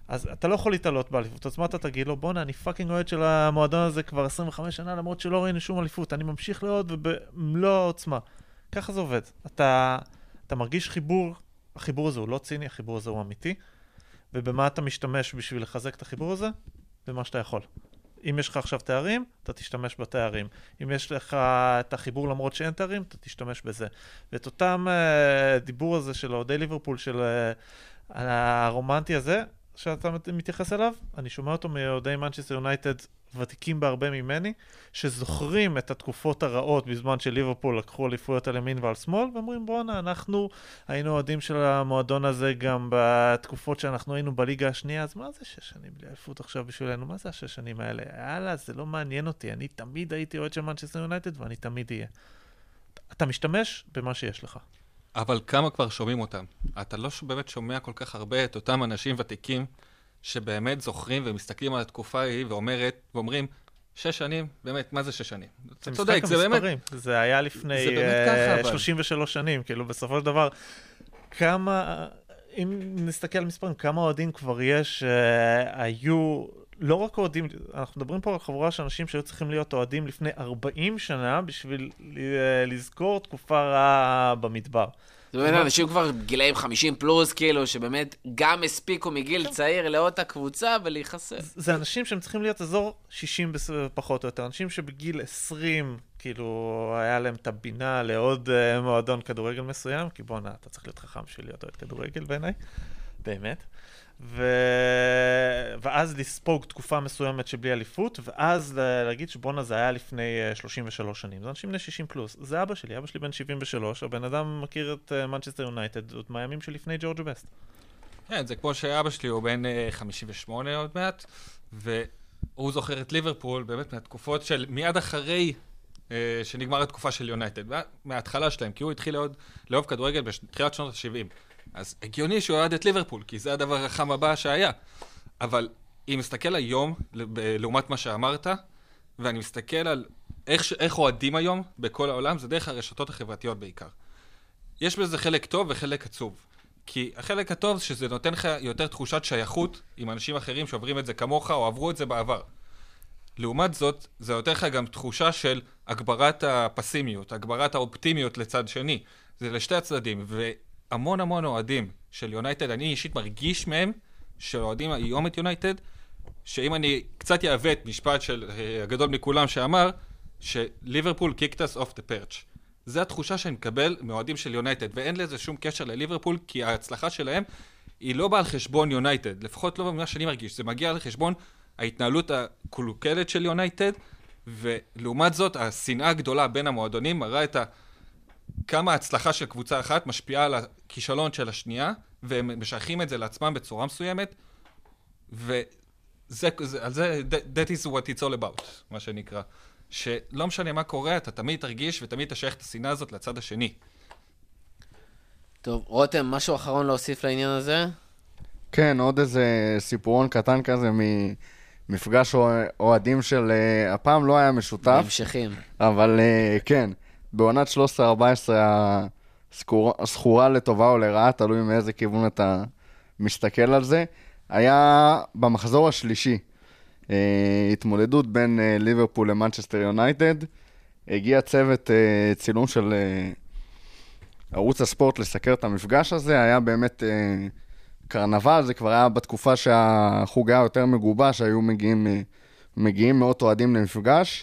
אז אתה לא יכול להתעלות באליפות, אז מה אתה תגיד לו? בונה, אני פאקינג אוהד של המועדון הזה כבר 25 שנה, למרות שלא ראינו שום אליפות, אני ממשיך לעוד ובמלוא העוצמה. ככה זה עובד. אתה מרגיש חיבור, החיבור הזה הוא לא ציני, החיבור הזה הוא אמיתי, ובמה אתה משתמש בשביל לחזק את החיבור הזה? במה שאתה יכול. אם יש לך עכשיו תארים, אתה תשתמש בתארים. אם יש לך את החיבור למרות שאין תארים, אתה תשתמש בזה. ואת אותם דיבור הזה של אוהדי ליברפול, של הרומנטי הזה, שאתה מתייחס אליו, אני שומע אותו מאוהדי מנצ'סטר יונייטד ותיקים בהרבה ממני, שזוכרים את התקופות הרעות בזמן של ליברפול לקחו אליפויות על ימין ועל שמאל, ואומרים בואנה, אנחנו היינו אוהדים של המועדון הזה גם בתקופות שאנחנו היינו בליגה השנייה, אז מה זה 6 שנים בלי אליפות עכשיו בשבילנו? מה זה 6 שנים האלה? יאללה, זה לא מעניין אותי, אני תמיד הייתי אוהד של מנצ'סטר יונייטד ואני תמיד אהיה. אתה משתמש במה שיש לך. אבל כמה כבר שומעים אותם? אתה לא באמת שומע כל כך הרבה את אותם אנשים ותיקים שבאמת זוכרים ומסתכלים על התקופה ההיא ואומרים, 6 שנים, באמת, מה זה 6 שנים? אתה צודק, זה באמת... זה היה לפני 33 שנים, כאילו בסופו של דבר, כמה, אם נסתכל על מספרים, כמה אוהדים כבר יש, היו, לא רק אוהדים, אנחנו מדברים פה על חבורה של אנשים שהיו צריכים להיות אוהדים לפני 40 שנה, בשביל לזכור תקופה רעה במדבר. זה באמת אנשים כבר גילאים 50 פלוס, כאילו, שבאמת גם הספיקו מגיל צעיר לאות הקבוצה ולהיחסר. זה אנשים שהם צריכים להיות אזור 60 פחות או יותר. אנשים שבגיל 20, כאילו, היה להם את הבינה לעוד מועדון כדורגל מסוים, כי בוא'נה, אתה צריך להיות חכם בשביל להיות אוהד כדורגל בעיניי, באמת. ואז לספוג תקופה מסוימת שבלי אליפות, ואז להגיד שבונה זה היה לפני 33 שנים. זה אנשים בני 60 פלוס. זה אבא שלי בן 73, הבן אדם מכיר את מנצ'סטר יונייטד, עוד מהימים שלפני ג'ורג' בסט. כן, זה כמו שאבא שלי הוא בן 58 עוד מעט, והוא זוכר את ליברפול באמת מהתקופות של מיד אחרי שנגמר התקופה של יונייטד, מההתחלה שלהם, כי הוא התחיל לאהוב כדורגל בתחילת שנות ה-70. אז הגיוני שהוא אוהד את ליברפול, כי זה הדבר החם הבא שהיה. אבל אם מסתכל היום, לעומת מה שאמרת, ואני מסתכל על איך אוהדים היום בכל העולם, זה דרך הרשתות החברתיות בעיקר. יש בזה חלק טוב וחלק עצוב. כי החלק הטוב זה שזה נותן לך יותר תחושת שייכות עם אנשים אחרים שעוברים את זה כמוך או עברו את זה בעבר. לעומת זאת, זה נותן לך גם תחושה של הגברת הפסימיות, הגברת האופטימיות לצד שני. זה לשתי הצדדים, המון אוהדים של יונייטד, אני אישית מרגיש מהם שאוהדים היום את יונייטד, שאם אני קצת יעוות משפט של הגדול מכולם שאמר, שליברפול kicked us off the perch. זה התחושה שאני מקבל מאוהדים של יונייטד, ואין לזה שום קשר לליברפול, כי ההצלחה שלהם היא לא באה על חשבון יונייטד, לפחות לא במה שאני מרגיש, זה מגיע על חשבון ההתנהלות הקולוקלת של יונייטד, ולעומת זאת, השנאה הגדולה בין המועדונים מראה את כמה ההצלחה של קבוצה אחת משפיעה על הכישלון של השנייה, והם משייכים את זה לעצמם בצורה מסוימת, וזה, that is what it's all about, מה שנקרא. שלא משנה מה קורה, אתה תמיד תרגיש ותמיד תשייך את השנאה הזאת לצד השני. טוב, רותם, משהו אחרון להוסיף לעניין הזה? כן, עוד איזה סיפורון קטן כזה ממפגש אוהדים של, הפעם לא היה משותף. המשכים. אבל כן. בעונת 13-14 הסחורה לטובה או לרעה, תלוי מאיזה כיוון אתה מסתכל על זה, היה במחזור השלישי, התמודדות בין ליברפול למנצ'סטר יונייטד, הגיע צוות צילום של ערוץ הספורט לסקר את המפגש הזה, היה באמת קרנבל, זה כבר היה בתקופה שהחוג היה יותר מגובש, היו מגיעים מאות אוהדים למפגש,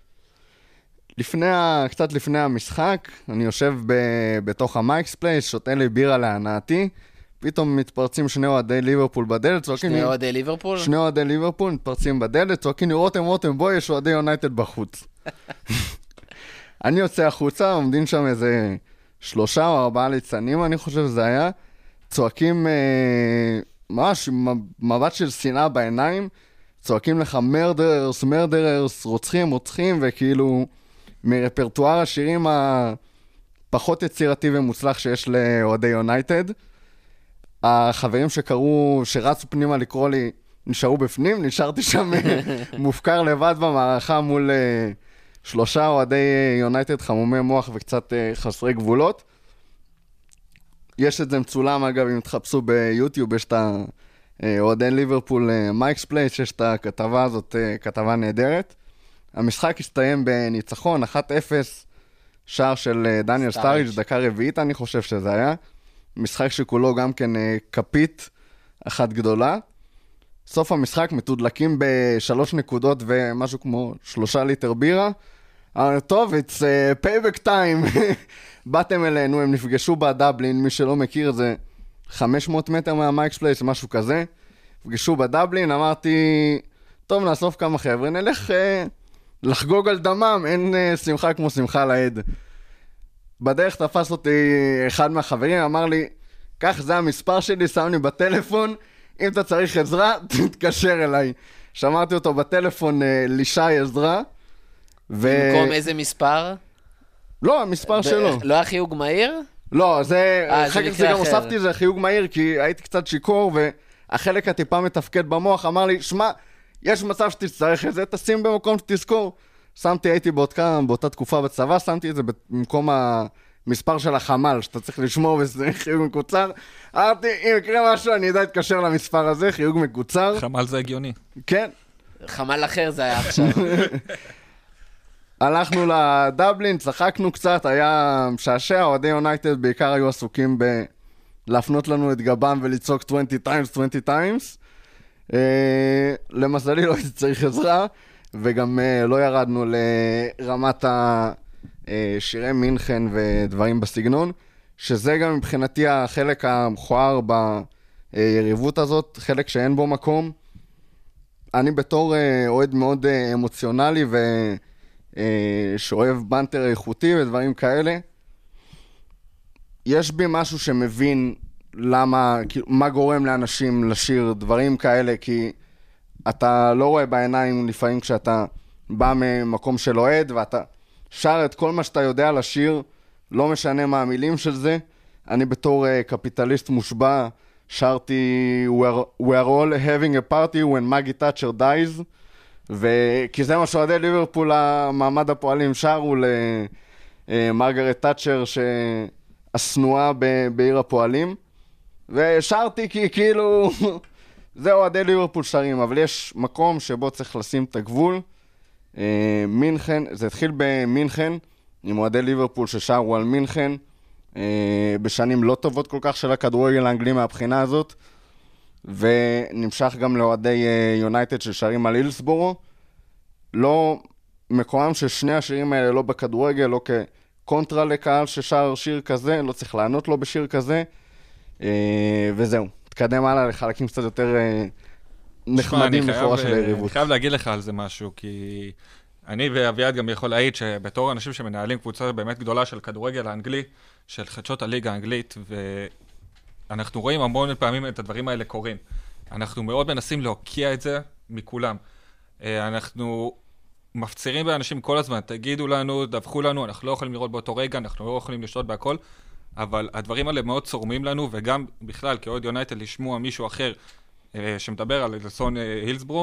קצת לפני המשחק, אני יושב בתוך המייקס פלייס, שותה לי בירה להנאתי, פתאום מתפרצים שני אוהדי ליברפול בדלת, צועקים... שני אוהדי ליברפול? שני אוהדי ליברפול מתפרצים בדלת, צועקים לי, רותם, בואי, יש אוהדי יונייטד בחוץ. אני יוצא החוצה, עומדים שם איזה 3 או 4 ליצנים, אני חושב שזה היה, צועקים ממש מבט של שנאה בעיניים, צועקים לך מרדררס, רוצחים, ורכאילו... מרפרטואר השירים הפחות יצירתי ומוצלח שיש לאוהדי יונייטד. החברים שרצו פנימה לקרוא לי, נשארו בפנים, נשארתי שם מופקר לבד במערכה מול 3 אוהדי יונייטד חמומי מוח וקצת חסרי גבולות. יש את זה מצולם, אגב, אם תחפשו ביוטיוב, יש אוהדי ליברפול מייקס פלייס, שיש את הכתבה הזאת, כתבה נהדרת. המשחק הסתיים בניצחון, 1-0, שער של דניאל סטאריג', דקה רביעית אני חושב שזה היה. משחק שכולו גם כן כפית אחת גדולה. סוף המשחק מתודלקים ב3 נקודות ומשהו כמו 3 ליטר בירה. טוב, it's payback time. באתם אלינו, הם נפגשו בדבלין, מי שלא מכיר זה 500 מטר מהמייקס פלייס, משהו כזה. נפגשו בדבלין, אמרתי, טוב, נאסוף כמה חבר'ה, נלך לחגוג על דמם, אין שמחה כמו שמחה לעד. בדרך תפס אותי אחד מהחברים, אמר לי, כך זה המספר שלי, שם לי בטלפון, אם אתה צריך עזרה, תתקשר אליי. שמרתי אותו בטלפון לשי עזרה. במקום איזה מספר? לא, המספר שלו. לא החיוג מהיר? לא, זה, אחר כך זה גם אחר. הוספתי, זה חיוג מהיר, כי הייתי קצת שיקור, והחלק הטיפה מתפקד במוח, אמר לי, שמע, יש מצב שתצטרך את זה, תשים במקום שתזכור. הייתי באותה תקופה בצבא, שמתי את זה במקום המספר של החמ"ל, שאתה צריך לשמור וזה חיוג מקוצר. אמרתי, אם יקרה משהו, אני יודע להתקשר למספר הזה, חיוג מקוצר. חמ"ל זה הגיוני. כן. חמ"ל אחר זה היה עכשיו. הלכנו לדבלין, צחקנו קצת, היה משעשע, אוהדי יונייטד בעיקר היו עסוקים להפנות לנו את גבם ולצעוק 20 times. למזלי לא הייתי צריך עזרה, וגם לא ירדנו לרמת שירי מינכן ודברים בסגנון, שזה גם מבחינתי החלק המכוער ביריבות הזאת, חלק שאין בו מקום. אני בתור אוהד מאוד אמוציונלי שאוהב בנטר איכותי ודברים כאלה, יש בי משהו שמבין מה גורם לאנשים לשיר דברים כאלה, כי אתה לא רואה בעיניים לפעמים כשאתה בא ממקום של אוהד ואתה שר את כל מה שאתה יודע לשיר, לא משנה מה המילים של זה. אני בתור קפיטליסט מושבע שרתי We are all having a party when Maggie Thatcher dies, כי זה מה שאוהדי ליברפול המעמד הפועלים שרו למרגרט תאצ'ר שהסנועה בעיר הפועלים, ושרתי כי כאילו זה אוהדי ליברפול שרים, אבל יש מקום שבו צריך לשים את הגבול. מינכן, זה התחיל במינכן עם אוהדי ליברפול ששרו על מינכן בשנים לא טובות כל כך של הכדורגל האנגלי מהבחינה הזאת, ונמשך גם לאוהדי יונייטד ששרים על הילסבורו. לא מקומם ששני השירים האלה לא בכדורגל, לא כקונטרה לקהל ששר שיר כזה, לא צריך לענות לו בשיר כזה, וזהו. תקדם הלאה לחלקים קצת יותר נחמדים לכאורה של היריבות. אני חייב להגיד לך על זה משהו, כי אני ואביעד גם יכול להעיד שבתור אנשים שמנהלים קבוצה באמת גדולה של כדורגל האנגלי, של חדשות הליגה האנגלית, אנחנו רואים המון פעמים את הדברים האלה קורים. אנחנו מאוד מנסים להוקיע את זה מכולם. אנחנו מפצירים באנשים כל הזמן, תגידו לנו, דווחו לנו, אנחנו לא יכולים לראות באותו רגע, אנחנו לא יכולים לשתות בהכל, אבל הדברים האלה מאוד צורמים לנו, וגם בכלל, כאוהד יונייטד, לשמוע מישהו אחר שמדבר על לסון הילסבורו,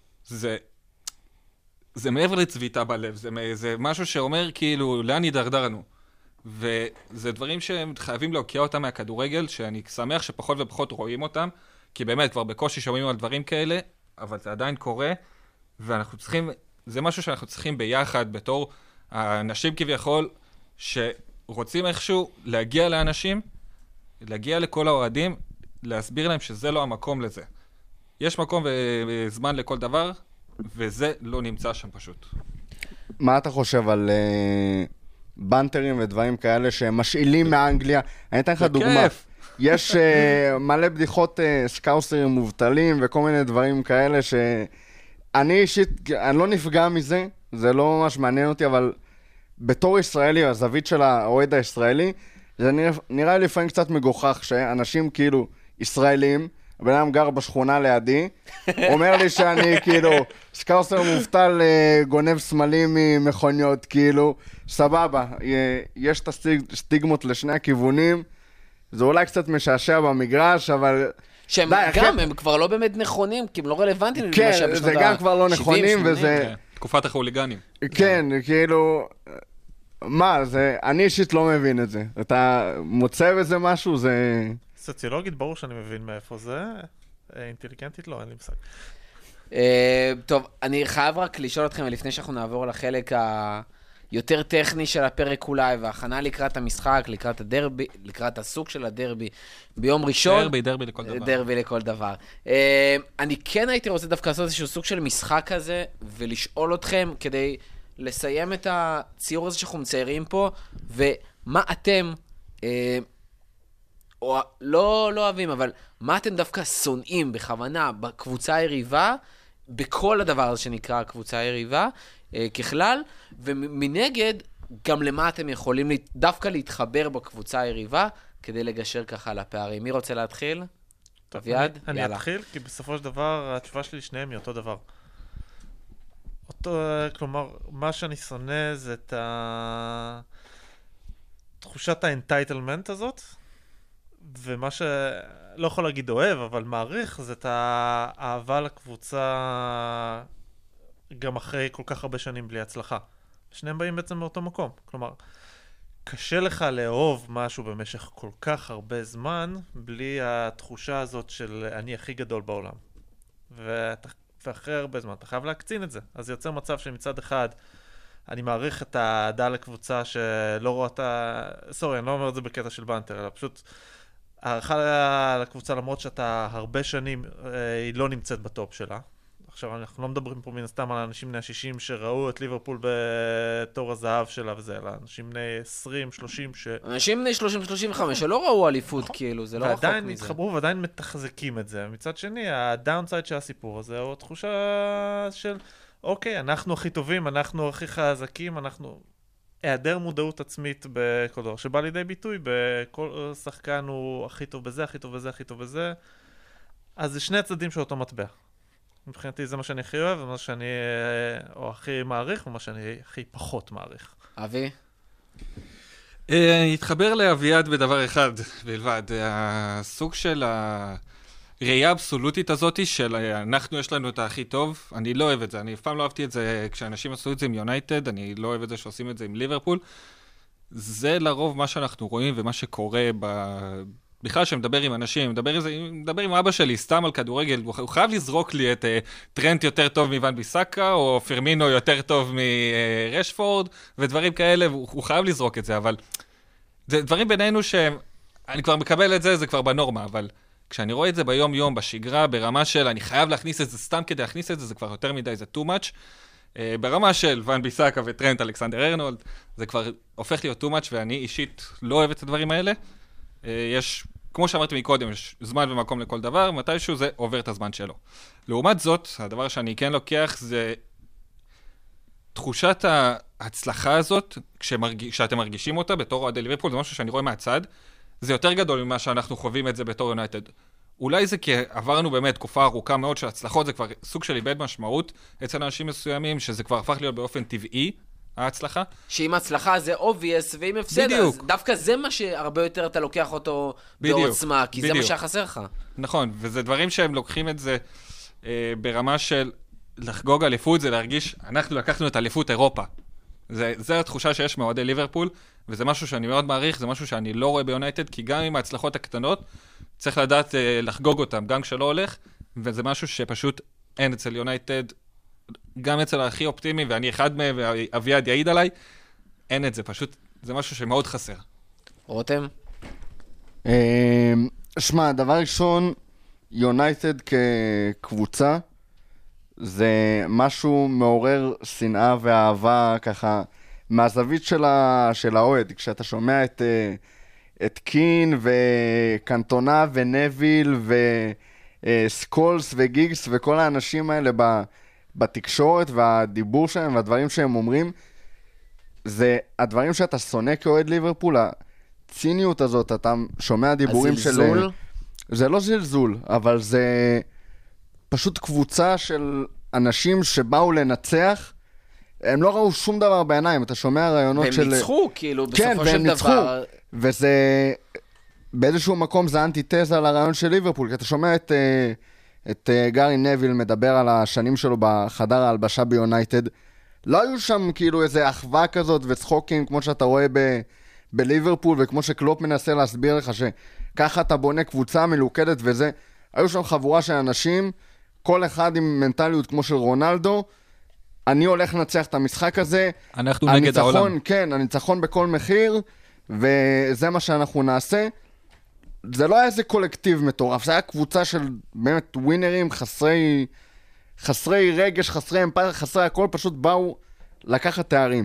זה מעבר לצביטה בלב, זה משהו שאומר כאילו, לאן ידרדרנו? וזה דברים שהם חייבים להוקיע אותם מהכדורגל, שאני שמח שפחות ופחות רואים אותם, כי באמת כבר בקושי שומעים על דברים כאלה, אבל זה עדיין קורה, ואנחנו צריכים, זה משהו שאנחנו צריכים ביחד, בתור האנשים כביכול, שרוצים איכשהו להגיע לאנשים, להגיע לכל האוהדים, להסביר להם שזה לא המקום לזה. יש מקום וזמן לכל דבר, וזה לא נמצא שם פשוט. מה אתה חושב על בנטרים ודברים כאלה שמשאילים מאנגליה? אני אתן לך דוגמה. יש מלא בדיחות סקאוסרים מובטלים וכל מיני דברים כאלה שאני אישית, אני לא נפגע מזה, זה לא ממש מעניין אותי, אבל בתור ישראלי, הזווית של האוהד הישראלי, זה נראה לי לפעמים קצת מגוחך שאנשים כאילו ישראלים, הבן אדם גר בשכונה לידי, אומר לי שאני כאילו סקאוסר מובטל גונב סמלים ממכוניות, כאילו סבבה, יש את הסטיגמות לשני הכיוונים, זה אולי קצת משעשע במגרש, אבל שהם גם, הם כבר לא באמת נכונים, כי הם לא רלוונטיים. כן, זה גם כבר לא נכונים, וזה... תקופת החוליגנים. כן, כאילו... מה, זה... אני אישית לא מבין את זה. אתה מוצא בזה משהו, זה... סוציולוגית ברור שאני מבין מאיפה זה. אינטליגנטית לא, אין לי משחק. טוב, אני חייב רק לשאול אתכם, לפני שאנחנו נעבור לחלק היותר טכני של הפרק אולי, והכנה לקראת המשחק, לקראת הדרבי, לקראת הסוג של הדרבי, ביום ראשון. דרבי לכל דבר. דרבי לכל דבר. אני כן הייתי רוצה דווקא לעשות איזשהו סוג של משחק כזה, ולשאול אתכם כדי לסיים את הציור הזה שאנחנו מציירים פה, ומה אתם, או לא אוהבים, אבל מה אתם דווקא שונאים בכוונה בקבוצה היריבה, בכל הדבר הזה שנקרא הקבוצה היריבה, ככלל, ומנגד, גם למה אתם יכולים דווקא להתחבר בקבוצה היריבה, כדי לגשר ככה על הפערים. מי רוצה להתחיל? אביעד? אני אתחיל, כי בסופו של דבר, התשובה שלי שניהם היא אותו דבר. כלומר, מה שאני שונא זה את תחושת האנטייטלמנט הזאת, ומה שלא יכול להגיד אוהב, אבל מעריך, זה את האהבה לקבוצה גם אחרי כל כך הרבה שנים בלי הצלחה. שניהם באים בעצם מאותו מקום. כלומר, קשה לך לאהוב משהו במשך כל כך הרבה זמן, בלי התחושה הזאת של אני הכי גדול בעולם. ואחרי הרבה זמן, אתה חייב להקצין את זה. אז זה יוצר מצב שמצד אחד, אני מעריך את האהדה לקבוצה שלא רואה אותה... סורי, אני לא אומר את זה בקטע של בנטר, אלא פשוט הערכה לקבוצה, למרות שאתה הרבה שנים, היא לא נמצאת בטופ שלה. עכשיו, אנחנו לא מדברים פה מן הסתם על אנשים בני ה-60 שראו את ליברפול בתור הזהב שלה וזה, אלא אנשים בני 20, 30 אנשים בני 30, 35 שלא ראו אליפות, כאילו, זה לא רחוק מזה. ועדיין התחברו ועדיין מתחזקים את זה. מצד שני, הדאונסייד של הסיפור הזה, הוא תחושה של, אוקיי, אנחנו הכי טובים, אנחנו הכי חזקים, אנחנו... היעדר מודעות עצמית בכל דבר, שבא לידי ביטוי בכל שחקן הוא הכי טוב בזה, הכי טוב בזה, הכי טוב בזה. אז זה שני הצדדים של אותו מטבע. מבחינתי זה מה שאני הכי אוהב, ומה שאני או הכי מעריך, ומה שאני הכי פחות מעריך. אבי? התחבר לאביעד בדבר אחד בלבד. הסוג של הראייה האבסולוטית הזאת של אנחנו יש לנו את הכי טוב, אני לא אוהב את זה. אני אף פעם לא אהבתי את זה כשאנשים עשו את זה עם יונייטד, אני לא אוהב את זה שעושים את זה עם ליברפול. זה לרוב מה שאנחנו רואים ומה שקורה בכלל שמדבר עם אנשים, מדבר עם אבא שלי סתם על כדורגל, הוא חייב לזרוק לי את טרנט יותר טוב מוון ביסאקה, או פרמינו יותר טוב מרשפורד, ודברים כאלה, הוא חייב לזרוק את זה, אבל זה דברים בינינו שאני כבר מקבל את זה, זה כבר בנורמה, אבל כשאני רואה את זה ביום יום, בשגרה, ברמה של אני חייב להכניס את זה סתם כדי להכניס את זה, זה כבר יותר מדי, זה too much, ברמה של ון ביסאקה וטרנט אלכסנדר ארנולד, זה כבר הופך להיות too much, ואני אישית לא אוהב את הדברים האלה. יש, כמו שאמרתי מקודם, יש זמן ומקום לכל דבר, מתישהו זה עובר את הזמן שלו. לעומת זאת, הדבר שאני כן לוקח זה תחושת ההצלחה הזאת, כשאתם מרגישים אותה בתור אוהדי ליברפול, זה משהו שאני רואה מהצד, זה יותר גדול ממה שאנחנו חווים את זה בתור יונייטד. אולי זה כי עברנו באמת תקופה ארוכה מאוד של הצלחות, זה כבר סוג של איבד משמעות אצל אנשים מסוימים, שזה כבר הפך להיות באופן טבעי, ההצלחה. שאם הצלחה זה obvious, ואם הפסד, אז דווקא זה מה שהרבה יותר אתה לוקח אותו בעוצמה, כי זה מה שחסר לך. נכון, וזה דברים שהם לוקחים את זה ברמה של לחגוג אליפות, זה להרגיש, אנחנו לקחנו את אליפות אירופה. זה התחושה שיש מאוהדי ליברפול, וזה משהו שאני מאוד מעריך, זה משהו שאני לא רואה ביונייטד, כי גם עם ההצלחות הקטנות, צריך לדעת לחגוג אותם, גם כשלא הולך, וזה משהו שפשוט אין אצל יונייטד, גם אצל הכי אופטימי, ואני אחד מהם, ואביעד יעיד עליי, אין את זה, פשוט, זה משהו שמאוד חסר. רותם? שמע, דבר ראשון, יונייטד כקבוצה, זה משהו מעורר שנאה ואהבה, ככה, מהזווית של האוהד, כשאתה שומע את קין וקנטונה ונביל וסקולס וגיגס וכל האנשים האלה בתקשורת והדיבור שלהם והדברים שהם אומרים, זה הדברים שאתה שונא כאוהד ליברפול, הציניות הזאת, אתה שומע דיבורים של... הזלזול? זה לא זלזול, אבל זה פשוט קבוצה של אנשים שבאו לנצח, הם לא ראו שום דבר בעיניים, אתה שומע רעיונות של... והם ניצחו, כאילו, בסופו כן, של והם ניצחו, דבר. וזה... באיזשהו מקום זה אנטיתזה על הרעיון של ליברפול, כי אתה שומע את גארי נביל מדבר על השנים שלו בחדר ההלבשה ביונייטד, לא היו שם כאילו איזה אחווה כזאת וצחוקים כמו שאתה רואה בליברפול, וכמו שקלופ מנסה להסביר לך שככה אתה בונה קבוצה מלוכדת וזה, היו שם חבורה של אנשים, כל אחד עם מנטליות כמו של רונלדו, אני הולך לנצח את המשחק הזה. אנחנו נגד העולם. כן, הניצחון בכל מחיר, וזה מה שאנחנו נעשה. זה לא היה איזה קולקטיב מטורף, זה היה קבוצה של באמת ווינרים, חסרי רגש, חסרי אמפתיה, חסרי הכל, פשוט באו לקחת תארים.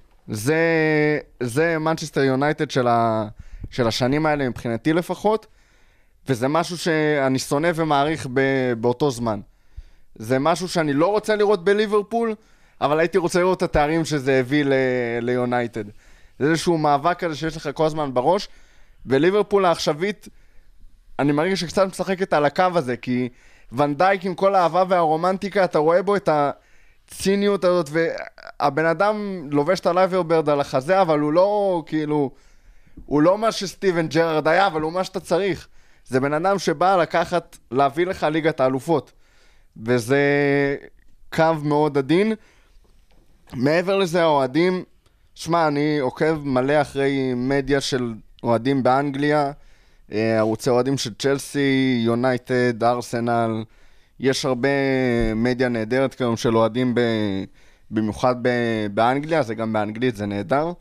זה מנצ'סטר יונייטד של השנים האלה, מבחינתי לפחות, וזה משהו שאני שונא ומעריך באותו זמן. זה משהו שאני לא רוצה לראות בליברפול, אבל הייתי רוצה לראות את התארים שזה הביא ליונייטד. זה איזשהו מאבק כזה שיש לך כל הזמן בראש, וליברפול העכשווית, אני מרגיש שקצת משחקת על הקו הזה, כי ונדייק עם כל האהבה והרומנטיקה, אתה רואה בו את הציניות הזאת, והבן אדם לובש את הלייברברד על החזה, אבל הוא לא, כאילו, הוא לא מה שסטיבן ג'רארד היה, אבל הוא מה שאתה צריך. זה בן אדם שבא לקחת, להביא לך ליגת האלופות. וזה קו מאוד עדין. מעבר לזה, האוהדים, שמע, אני עוקב מלא אחרי מדיה של אוהדים באנגליה, ערוצי אוהדים של צ'לסי, יונייטד, ארסנל, יש הרבה מדיה נהדרת כיום של אוהדים במיוחד באנגליה, זה גם באנגלית, זה נהדר.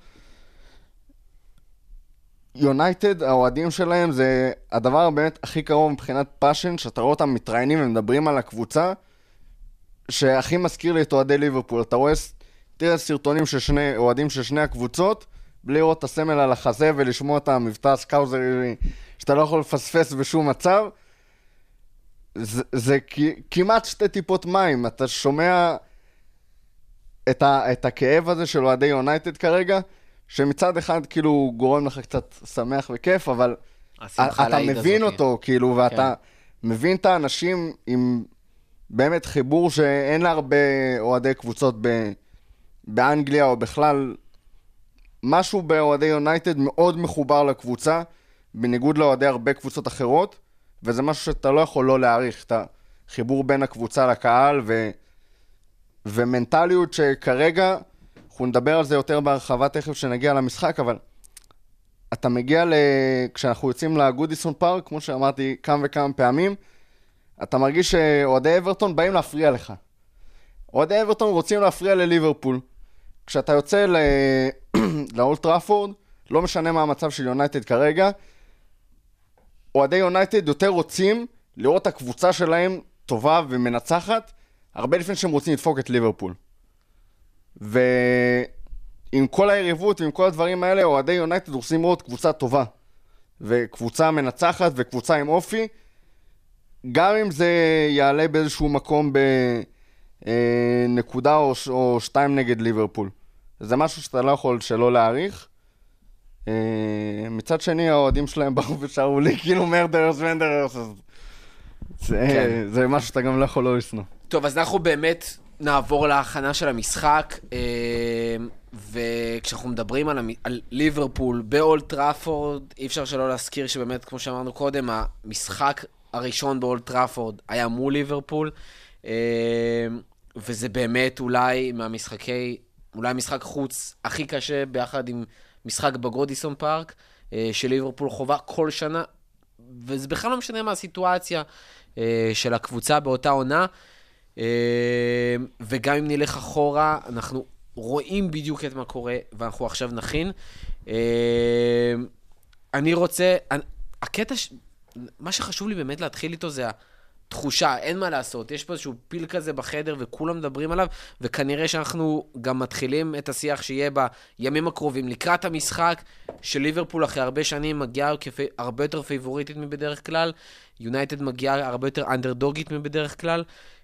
יונייטד, האוהדים שלהם, זה הדבר באמת הכי קרוב מבחינת פאשן, שאתה רואה אותם מתראיינים ומדברים על הקבוצה, שהכי מזכיר לי את אוהדי ליברפול. אתה רואה, תראה סרטונים של אוהדים של שני הקבוצות, בלי לראות את הסמל על החזה ולשמוע את המבטא הסקאוזרי, שאתה לא יכול לפספס בשום מצב. זה כמעט שתי טיפות מים. אתה שומע את הכאב הזה של אוהדי יונייטד כרגע, שמצד אחד כאילו גורם לך קצת שמח וכיף, אבל אתה מבין אותו, כאילו, ואתה מבין את האנשים עם באמת חיבור שאין לה הרבה אוהדי קבוצות באנגליה, או בכלל משהו באוהדי יונייטד מאוד מחובר לקבוצה, בניגוד לאוהדי הרבה קבוצות אחרות, וזה משהו שאתה לא יכול לא להעריך, את החיבור בין הקבוצה לקהל, ומנטליות שכרגע, אנחנו נדבר על זה יותר בהרחבה תכף שנגיע למשחק, אבל אתה מגיע כשאנחנו יוצאים לגודיסון פארק, כמו שאמרתי כמה וכמה פעמים, אתה מרגיש שאוהדי אברטון באים להפריע לך. אוהדי אברטון רוצים להפריע לליברפול. כשאתה יוצא לאולד טראפורד, לא משנה מה המצב של יונייטד כרגע, אוהדי יונייטד יותר רוצים לראות את הקבוצה שלהם טובה ומנצחת, הרבה לפני שהם רוצים לדפוק את ליברפול. ועם כל היריבות ועם כל הדברים האלה, אוהדי יונייטד רוצים לראות קבוצה טובה. וקבוצה מנצחת וקבוצה עם אופי, גם אם זה יעלה באיזשהו מקום בנקודה או שתיים נגד ליברפול. זה משהו שאתה לא יכול שלא להעריך. מצד שני, האוהדים שלהם באו ושארו לי, כאילו מרדרס ונדרס, זה משהו שאתה גם לא יכול לא לשנוא. טוב, אז אנחנו באמת נעבור להכנה של המשחק, וכשאנחנו מדברים על ליברפול באולד טראפורד, אי אפשר שלא להזכיר שבאמת, כמו שאמרנו קודם, המשחק הראשון באולד טראפורד היה מול ליברפול, וזה באמת אולי אולי משחק חוץ הכי קשה ביחד עם משחק בגודיסון פארק, של ליברפול חובה כל שנה, וזה בכלל לא משנה מה הסיטואציה של הקבוצה באותה עונה, וגם אם נלך אחורה, אנחנו רואים בדיוק את מה קורה, ואנחנו עכשיו נכין. אני רוצה, מה שחשוב לי באמת להתחיל איתו זה התחושה, אין מה לעשות, יש פה איזשהו פיל כזה בחדר וכולם מדברים עליו, וכנראה שאנחנו גם מתחילים את השיח שיהיה בימים הקרובים לקראת המשחק, של ליברפול אחרי הרבה שנים מגיעה הרבה יותר פייבוריטית מבדרך כלל, יונייטד מגיעה הרבה יותר אנדרדוגית מבדרך כלל,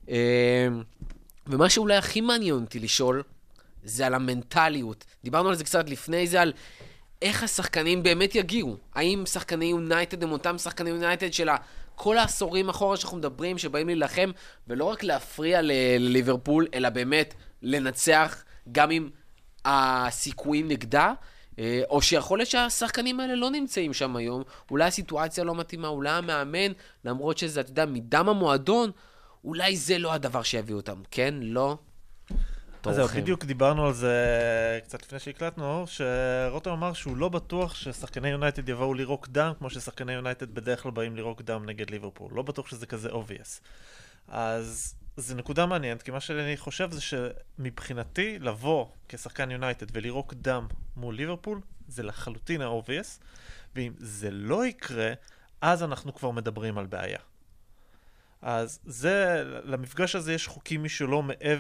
ומה שאולי הכי מעניין אותי לשאול, זה על המנטליות. דיברנו על זה קצת לפני זה, על איך השחקנים באמת יגיעו. האם שחקני יונייטד הם אותם שחקני יונייטד של כל העשורים אחורה שאנחנו מדברים, שבאים להילחם, ולא רק להפריע לליברפול, אלא באמת לנצח גם עם הסיכויים נגדה, או שיכול להיות שהשחקנים האלה לא נמצאים שם היום, אולי הסיטואציה לא מתאימה, אולי המאמן, למרות שזה, אתה יודע, מדם המועדון, אולי זה לא הדבר שיביא אותם, כן? לא? אז אורחים. בדיוק דיברנו על זה קצת לפני שהקלטנו, שרותם אמר שהוא לא בטוח ששחקני יונייטד יבואו לירוק דם, כמו ששחקני יונייטד בדרך כלל באים לירוק דם נגד ליברפול. לא בטוח שזה כזה obvious. אז זה נקודה מעניינת, כי מה שאני חושב זה שמבחינתי לבוא כשחקן יונייטד ולירוק דם מול ליברפול, זה לחלוטין ה-obvious, ואם זה לא יקרה, אז אנחנו כבר מדברים על בעיה. אז זה, למפגש הזה יש חוקים משלו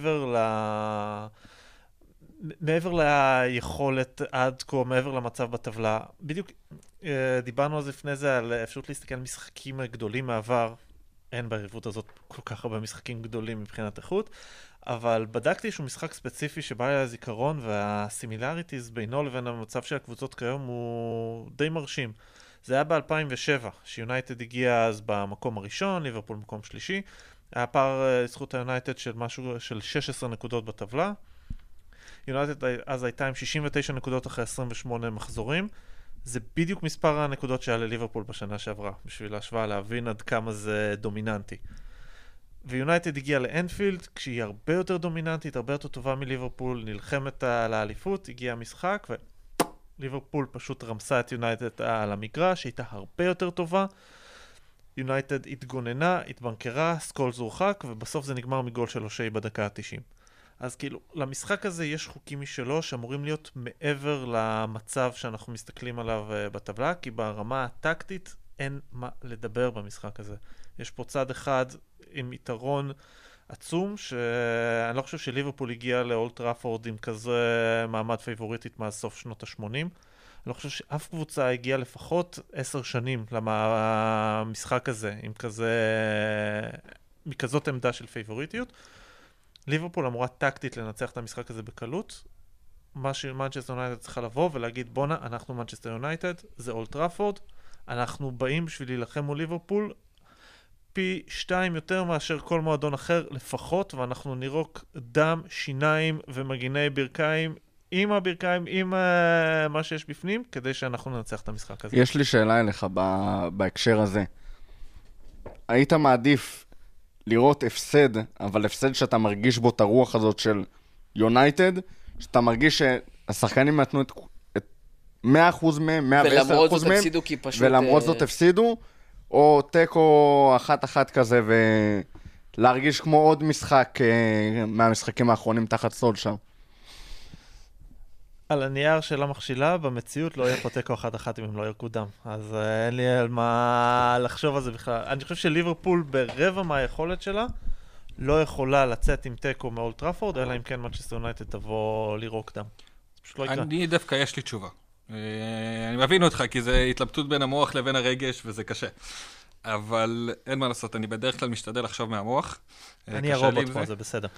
מעבר ליכולת עד כה, מעבר למצב בטבלה. בדיוק דיברנו אז לפני זה על אפשרות להסתכל על משחקים גדולים מעבר. אין ביריבות הזאת כל כך הרבה משחקים גדולים מבחינת איכות, אבל בדקתי שהוא משחק ספציפי שבא לי לזיכרון, והסימילריטיז בינו לבין המצב של הקבוצות כיום הוא די מרשים. זה היה ב-2007, שיונייטד הגיע אז במקום הראשון, ליברפול במקום שלישי. היה פער לזכות היונייטד של משהו של 16 נקודות בטבלה. יונייטד אז הייתה עם 69 נקודות אחרי 28 מחזורים. זה בדיוק מספר הנקודות שהיה לליברפול בשנה שעברה, בשביל ההשוואה להבין עד כמה זה דומיננטי. ויונייטד הגיעה לאנפילד, כשהיא הרבה יותר דומיננטית, הרבה יותר טובה מליברפול, נלחמת על האליפות, הגיע המשחק, וליברפול פשוט רמסה את יונייטד על המגרש, שהייתה הרבה יותר טובה. יונייטד התגוננה, התבנקרה, סקולס הורחק, ובסוף זה נגמר מגול של אושי בדקה ה-90. אז כאילו, למשחק הזה יש חוקים משלו שאמורים להיות מעבר למצב שאנחנו מסתכלים עליו בטבלה, כי ברמה הטקטית אין מה לדבר במשחק הזה. יש פה צד אחד עם יתרון עצום, שאני לא חושב שליברפול הגיע לאולד טראפורד עם כזה מעמד פייבוריטית מהסוף שנות ה-80. אני לא חושב שאף קבוצה הגיעה לפחות 10 שנים למשחק הזה, עם מכזאת עמדה של פייבוריטיות. ליברפול אמורה טקטית לנצח את המשחק הזה בקלות. מה שמנצ'סטר יונייטד צריכה לבוא ולהגיד, בונה, אנחנו מנצ'סטר יונייטד, זה אולד טראפורד, אנחנו באים בשביל להילחם מול ליברפול פי 2 יותר מאשר כל מועדון אחר לפחות, ואנחנו נירוק דם, שיניים ומגיני ברכיים, עם הברכיים, עם מה שיש בפנים, כדי שאנחנו ננצח את המשחק הזה. יש לי שאלה אליך בהקשר הזה. היית מעדיף לראות הפסד, אבל הפסד שאתה מרגיש בו את הרוח הזאת של יונייטד, שאתה מרגיש שהשחקנים נתנו את 100% מהם, 110% מהם, ולמרות זאת הפסידו כי פשוט... ולמרות זאת הפסידו, או טקו 1-1 כזה, ולהרגיש כמו עוד משחק מהמשחקים האחרונים תחת סולשר. על הנייר שאלה מכשילה, במציאות לא יהיה פה טקו 1-1 אם הם לא ירקו דם. אז אין לי על מה לחשוב על זה בכלל. אני חושב שליברפול ברבע מהיכולת שלה לא יכולה לצאת עם טקו מאולד טראפורד, אלא אם כן מנצ'סטר יונייטד תבוא לירוק דם. זה פשוט לא יקרה. אני דווקא יש לי תשובה. אני מבין אותך, כי זה התלבטות בין המוח לבין הרגש, וזה קשה. אבל אין מה לעשות, אני בדרך כלל משתדל לחשוב מהמוח. אני הרובוט פה, זה בסדר.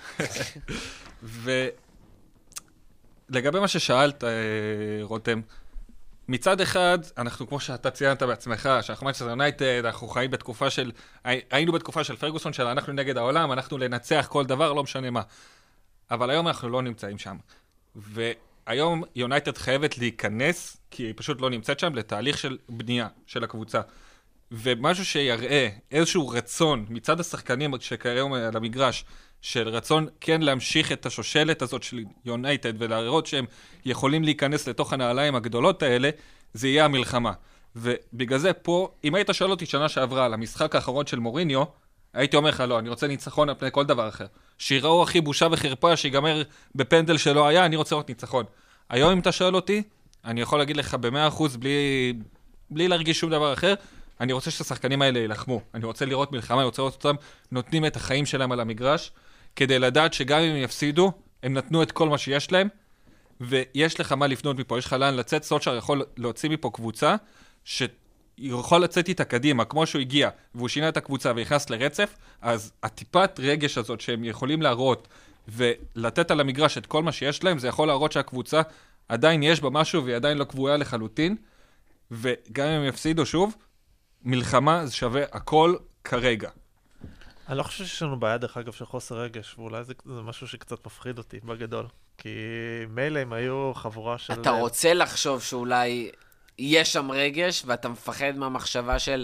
לגבי מה ששאלת, רותם, מצד אחד, אנחנו כמו שאתה ציינת בעצמך, שאנחנו מנצ'סטר יונייטד, אנחנו חיים בתקופה של, היינו בתקופה של פרגוסון, של אנחנו נגד העולם, אנחנו לנצח כל דבר, לא משנה מה. אבל היום אנחנו לא נמצאים שם. והיום יונייטד חייבת להיכנס, כי היא פשוט לא נמצאת שם, לתהליך של בנייה של הקבוצה. ומשהו שיראה איזשהו רצון מצד השחקנים שכיום על המגרש, של רצון כן להמשיך את השושלת הזאת של יונייטד ולהראות שהם יכולים להיכנס לתוך הנעליים הגדולות האלה, זה יהיה המלחמה. ובגלל זה פה, אם היית שואל אותי שנה שעברה על המשחק האחרון של מוריניו, הייתי אומר לך, לא, אני רוצה ניצחון על פני כל דבר אחר. שיראו הכי בושה וחרפה, שיגמר בפנדל שלא היה, אני רוצה לראות ניצחון. היום אם אתה שואל אותי, אני יכול להגיד לך ב100% בלי להרגיש שום דבר אחר, אני רוצה שהשחקנים האלה ילחמו. אני רוצה לראות מלחמה, אני רוצה לראות אותם נותנים את החיים שלהם על המגרש, כדי לדעת שגם אם הם יפסידו, הם נתנו את כל מה שיש להם, ויש לך מה לפנות מפה, יש לך לאן לצאת, סולשר יכול להוציא מפה קבוצה, שיכול לצאת איתה קדימה, כמו שהוא הגיע, והוא שינה את הקבוצה ויחס לרצף, אז הטיפת רגש הזאת שהם יכולים להראות, ולתת על המגרש את כל מה שיש להם, זה יכול להראות שהקבוצה עדיין יש בה משהו, והיא עדיין לא קבועה לחלוטין, וגם אם הם יפסידו שוב, מלחמה זה שווה הכל כרגע. אני לא חושב שיש לנו בעיה דרך אגב של חוסר רגש, ואולי זה משהו שקצת מפחיד אותי בגדול. כי מילא הם היו חבורה של... אתה רוצה לחשוב שאולי יש שם רגש, ואתה מפחד מהמחשבה של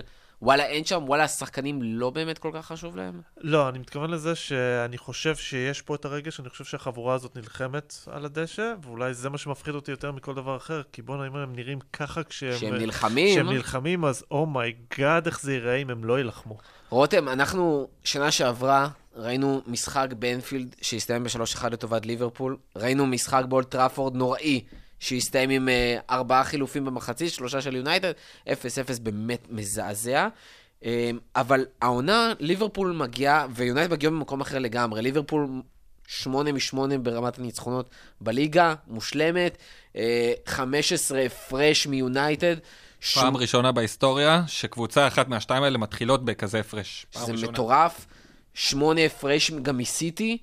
וואלה אין שם, וואלה השחקנים לא באמת כל כך חשוב להם? לא, אני מתכוון לזה שאני חושב שיש פה את הרגש, אני חושב שהחבורה הזאת נלחמת על הדשא, ואולי זה מה שמפחיד אותי יותר מכל דבר אחר, כי בוא נאמר, הם נראים ככה כשהם נלחמים, אז אומייגאד, איך זה ייראה אם הם לא ילחמו. רותם, אנחנו שנה שעברה ראינו משחק באנפילד שהסתיים ב-3-1 לטובת ליברפול, ראינו משחק באולד טראפורד נוראי, שהסתיים עם 4 חילופים במחצית, 3 של יונייטד, 0-0 באמת מזעזע. אבל העונה, ליברפול מגיעה, ויונייטד מגיעה במקום אחר לגמרי. ליברפול 8 מ-8 ברמת הניצחונות בליגה, מושלמת, 15 הפרש מיונייטד. פעם ראשונה בהיסטוריה, שקבוצה אחת מהשתיים האלה מתחילות בכזה הפרש. זה מטורף. 8 הפרש גם מסיטי.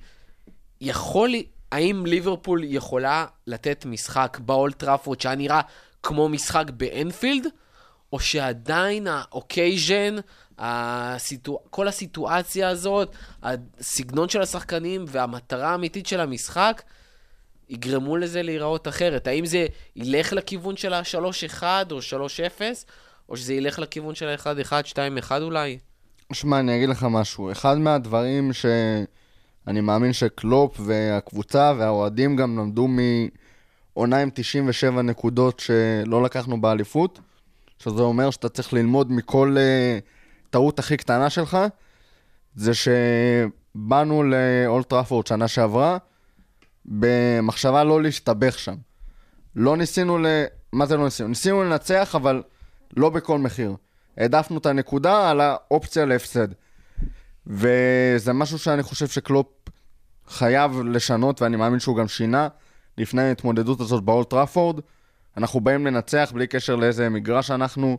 האם ליברפול יכולה לתת משחק באולד טראפורד שהיה נראה כמו משחק באנפילד, או שעדיין האוקייז'ן, כל הסיטואציה הזאת, הסגנון של השחקנים והמטרה האמיתית של המשחק, יגרמו לזה להיראות אחרת? האם זה ילך לכיוון של ה-3-1 או 3-0, או שזה ילך לכיוון של ה-1-1, 2-1 אולי? שמע, אני אגיד לך משהו. אחד מהדברים שאני מאמין שקלופ והקבוצה והאוהדים גם למדו מעונה עם 97 נקודות שלא לקחנו באליפות, שזה אומר שאתה צריך ללמוד מכל טעות הכי קטנה שלך, זה שבאנו לאולד טראפורד שנה שעברה, במחשבה לא להשתבח שם. לא ניסינו מה זה לא ניסינו? ניסינו לנצח, אבל לא בכל מחיר. העדפנו את הנקודה על האופציה להפסד. וזה משהו שאני חושב שקלופ חייב לשנות, ואני מאמין שהוא גם שינה לפני ההתמודדות הזאת באולד טראפורד. אנחנו באים לנצח בלי קשר לאיזה מגרש אנחנו,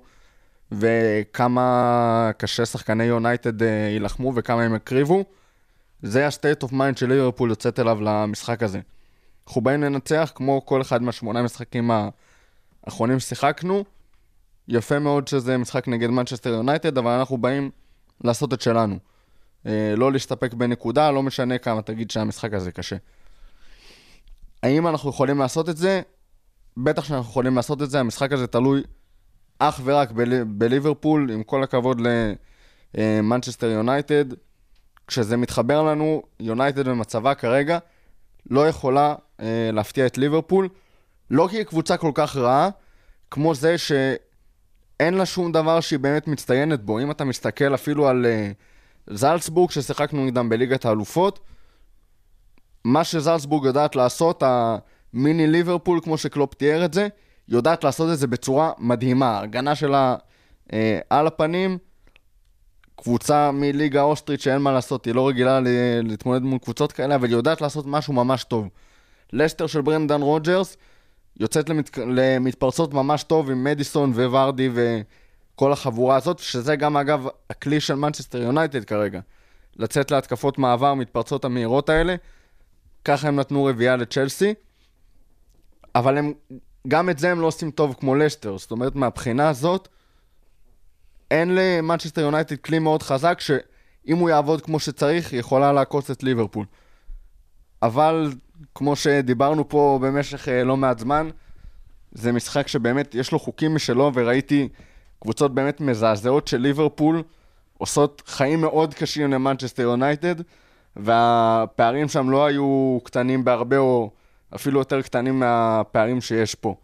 וכמה קשה שחקני יונייטד ילחמו וכמה הם הקריבו. זה ה-state of mind של ליברפול יוצאת אליו למשחק הזה. אנחנו באים לנצח כמו כל אחד מה8 משחקים האחרונים ששיחקנו. יפה מאוד שזה משחק נגד מנצ'סטר יונייטד, אבל אנחנו באים לעשות את שלנו. לא להסתפק בנקודה, לא משנה כמה תגיד שהמשחק הזה קשה. האם אנחנו יכולים לעשות את זה? בטח שאנחנו יכולים לעשות את זה. המשחק הזה תלוי אך ורק בליברפול, עם כל הכבוד למנצ'סטר יונייטד. כשזה מתחבר לנו, יונייטד במצבה כרגע לא יכולה להפתיע את ליברפול, לא כי היא קבוצה כל כך רעה, כמו זה שאין לה שום דבר שהיא באמת מצטיינת בו. אם אתה מסתכל אפילו על זלצבורג, ששיחקנו נגדם בליגת האלופות, מה שזלצבורג יודעת לעשות, המיני ליברפול, כמו שקלופ תיאר את זה, יודעת לעשות את זה בצורה מדהימה. הגנה שלה על הפנים, קבוצה מליגה אוסטרית שאין מה לעשות, היא לא רגילה להתמודד מול קבוצות כאלה, אבל היא יודעת לעשות משהו ממש טוב. לסטר של ברנדן רוג'רס יוצאת למתפרצות ממש טוב עם מדיסון וורדי וכל החבורה הזאת, שזה גם אגב הכלי של מנצ'סטר יונייטד כרגע. לצאת להתקפות מעבר, מתפרצות המהירות האלה, ככה הם נתנו רביעה לצ'לסי, אבל גם את זה הם לא עושים טוב כמו לסטר, זאת אומרת מהבחינה הזאת, אין למנצ'סטר יונייטד כלי מאוד חזק, שאם הוא יעבוד כמו שצריך, היא יכולה לעקוץ את ליברפול. אבל כמו שדיברנו פה במשך לא מעט זמן, זה משחק שבאמת יש לו חוקים משלו, וראיתי קבוצות באמת מזעזעות של ליברפול, עושות חיים מאוד קשים למנצ'סטר יונייטד, והפערים שם לא היו קטנים בהרבה, או אפילו יותר קטנים מהפערים שיש פה.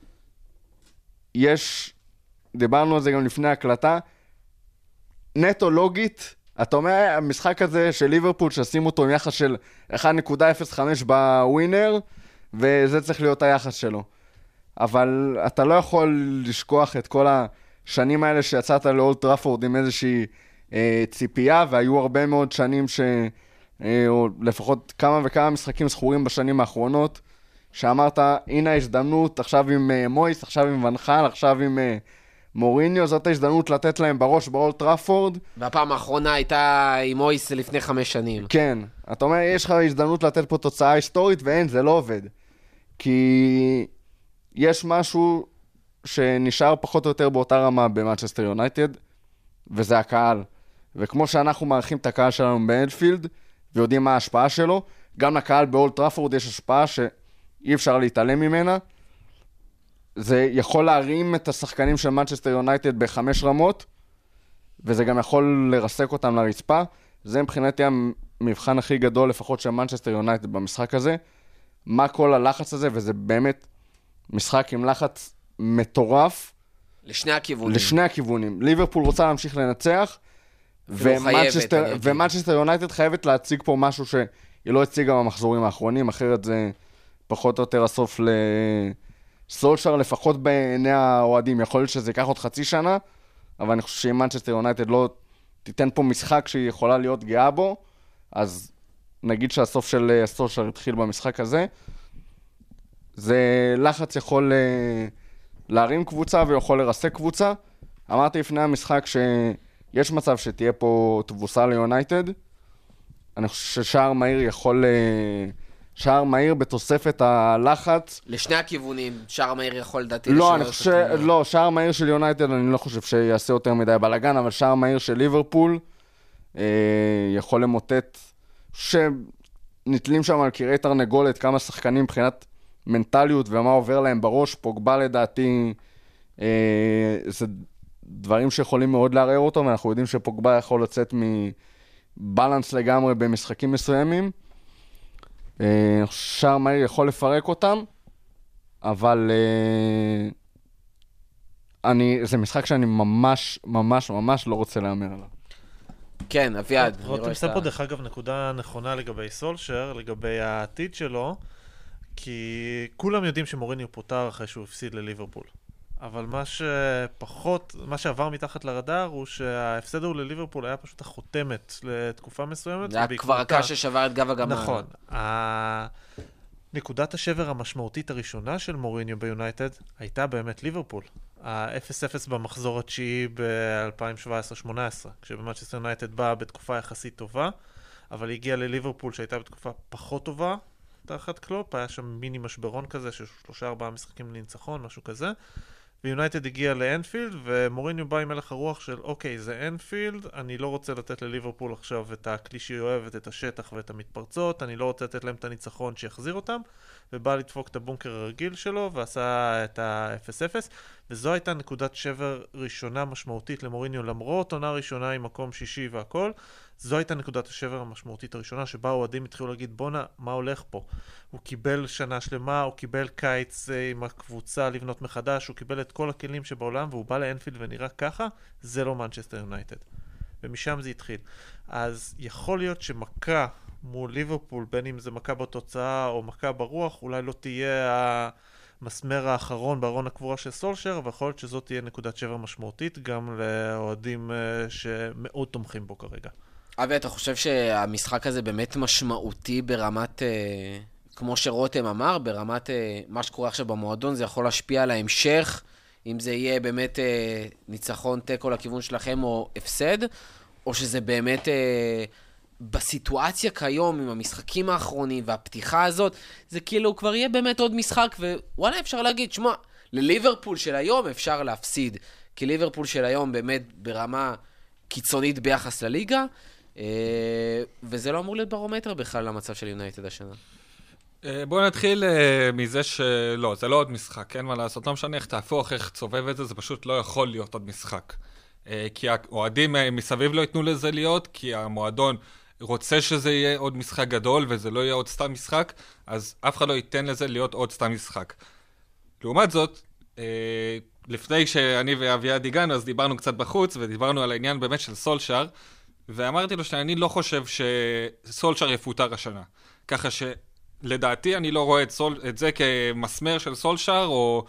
דיברנו על זה גם לפני הקלטה, נטו לוגית, אתה אומר, המשחק הזה של ליברפול, שעשים אותו עם יחס של 1.05 בווינר, וזה צריך להיות היחס שלו. אבל אתה לא יכול לשכוח את כל השנים האלה שיצאת לאולד טראפורד עם איזושהי ציפייה, והיו הרבה מאוד שנים או לפחות כמה וכמה משחקים זכורים בשנים האחרונות, שאמרת, הנה ההזדמנות, עכשיו עם מויס, עכשיו עם ונחל, עכשיו עם מוריניו, זאת ההזדמנות לתת להם בראש באולד טראפורד. והפעם האחרונה הייתה עם מויס לפני 5 שנים. כן, אתה אומר, יש לך הזדמנות לתת פה תוצאה היסטורית, ואין, זה לא עובד. כי יש משהו שנשאר פחות או יותר באותה רמה במנצ'סטר יונייטד, וזה הקהל. וכמו שאנחנו מערכים את הקהל שלנו באנפילד, ויודעים מה ההשפעה שלו, גם לקהל באולד טראפורד יש השפעה שאי אפשר להתעלם ממנה. זה יכול להרים את השחקנים של מנצ'סטר יונייטד ב5 רמות, וזה גם יכול לרסק אותם לרצפה. זה מבחינתי המבחן הכי גדול, לפחות של מנצ'סטר יונייטד במשחק הזה. מה כל הלחץ הזה, וזה באמת משחק עם לחץ מטורף. לשני הכיוונים. לשני הכיוונים. ליברפול רוצה להמשיך לנצח, ומנצ'סטר יונייטד חייבת להציג פה משהו שהיא לא הציגה במחזורים האחרונים, אחרת זה פחות או יותר הסוף לסולשר, לפחות בעיני האוהדים. יכול להיות שזה ייקח עוד חצי שנה, אבל אני חושב שאם מנצ'סטר יונייטד לא תיתן פה משחק שהיא יכולה להיות גאה בו, אז נגיד שהסוף של סולשר התחיל במשחק הזה. זה לחץ יכול להרים קבוצה ויכול לרסק קבוצה. אמרתי לפני המשחק שיש מצב שתהיה פה תבוסה ליונייטד. אני חושב ששער מהיר יכול... שער מהיר בתוספת הלחץ. לשני הכיוונים, שער מהיר יכול לדעתי... לא, שער מהיר של יונייטד אני לא חושב שיעשה יותר מדי בלגן, אבל שער מהיר של ליברפול יכול למוטט, שנתלים שם על קירי תרנגולת כמה שחקנים מבחינת מנטליות ומה עובר להם בראש. פוגבה לדעתי, זה דברים שיכולים מאוד לערער אותו, ואנחנו יודעים שפוגבה יכול לצאת מבלנס לגמרי במשחקים מסוימים. שער מהיר יכול לפרק אותם, אבל זה משחק שאני ממש ממש ממש לא רוצה להאמר עליו. כן, אביעד. רותם שם פה דרך אגב נקודה נכונה לגבי סולשר, לגבי העתיד שלו, כי כולם יודעים שמוריניו פוטר אחרי שהוא הפסיד לליברפול. אבל מה שעבר מתחת לרדאר הוא שההפסד הוא לליברפול היה פשוט החותמת לתקופה מסוימת. זה היה כבר הקש ששבר את גב הגמל. נכון. נקודת השבר המשמעותית הראשונה של מוריניו ביונייטד הייתה באמת ליברפול. ה-0-0 במחזור התשיעי ב-2017-18, כשבמנצ'סטר יונייטד באה בתקופה יחסית טובה, אבל היא הגיעה לליברפול שהייתה בתקופה פחות טובה תחת קלופ, היה שם מיני משברון כזה של 3-4 משחקים לניצחון, משהו כזה. ויונייטד הגיע לאנפילד, ומוריניו בא עם הלך הרוח של אוקיי, זה אנפילד, אני לא רוצה לתת לליברפול עכשיו את הכלי שהיא אוהבת, את השטח ואת המתפרצות, אני לא רוצה לתת להם את הניצחון שיחזיר אותם, ובא לדפוק את הבונקר הרגיל שלו, ועשה את ה-0-0, וזו הייתה נקודת שבר ראשונה משמעותית למוריניו, למרות עונה ראשונה עם מקום שישי והכל, זו הייתה נקודת השבר המשמעותית הראשונה, שבה האוהדים התחילו להגיד, בונה, מה הולך פה? הוא קיבל שנה שלמה, הוא קיבל קיץ עם הקבוצה לבנות מחדש, הוא קיבל את כל הכלים שבעולם, והוא בא לאנפילד ונראה ככה, זה לא מנצ'סטר יונייטד. ומשם זה התחיל. אז יכול להיות שמכה מול ליברפול, בין אם זה מכה בתוצאה או מכה ברוח, אולי לא תהיה המסמר האחרון בארון הקבורה של סולשר, אבל יכול להיות שזאת תהיה נקודת שבר משמעותית, גם לאוהדים שמאוד תומכים בו כרגע. אבי, אתה חושב שהמשחק הזה באמת משמעותי ברמת, כמו שרותם אמר, ברמת מה שקורה עכשיו במועדון, זה יכול להשפיע על ההמשך, אם זה יהיה באמת ניצחון תיקו לכיוון שלכם או הפסד, או שזה באמת בסיטואציה כיום עם המשחקים האחרונים והפתיחה הזאת, זה כאילו כבר יהיה באמת עוד משחק, ווואלה אפשר להגיד, שמע, לליברפול של היום אפשר להפסיד, כי ליברפול של היום באמת ברמה קיצונית ביחס לליגה, וזה לא אמור להיות ברומטר בכלל למצב של יונייטד השנה. בואו נתחיל מזה שלא, זה לא עוד משחק, כן מה לעשות, לא משנה איך תהפוך, איך צובב את זה, זה פשוט לא יכול להיות עוד משחק. כי האוהדים מסביב לא ייתנו לזה להיות, כי המועדון רוצה שזה יהיה עוד משחק גדול, וזה לא יהיה עוד סתם משחק, אז אף אחד לא ייתן לזה להיות עוד סתם משחק. לעומת זאת, לפני שאני ואביעד הגענו, אז דיברנו קצת בחוץ, ודיברנו על העניין באמת של סולשר, ואמרתי לו שאני לא חושב שסולשר יפוטר השנה. ככה שלדעתי אני לא רואה את זה כמסמר של סולשר, או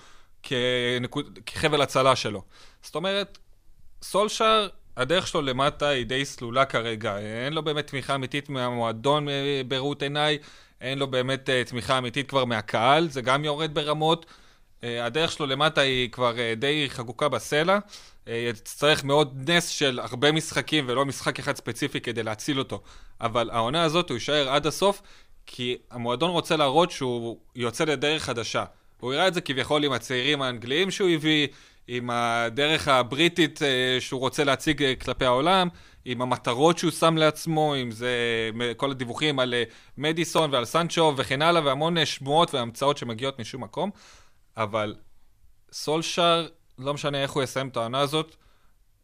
כחבל הצלה שלו. זאת אומרת, סולשר, הדרך שלו למטה היא די סלולה כרגע. אין לו באמת תמיכה אמיתית מהמועדון בראות עיניי, אין לו באמת תמיכה אמיתית כבר מהקהל, זה גם יורד ברמות. הדרך שלו למטה היא כבר די חגוקה בסלע. צריך מאוד נס של הרבה משחקים ולא משחק אחד ספציפי כדי להציל אותו. אבל העונה הזאת הוא יישאר עד הסוף, כי המועדון רוצה להראות שהוא יוצא לדרך חדשה. הוא יראה את זה כביכול עם הצעירים האנגליים שהוא הביא, עם הדרך הבריטית שהוא רוצה להציג כלפי העולם, עם המטרות שהוא שם לעצמו, עם זה כל הדיווחים על מדיסון ועל סנצ'ו וכן הלאה, והמון שמועות והמצאות שמגיעות משום מקום. אבל סולשר, לא משנה איך הוא יסיים את העונה הזאת,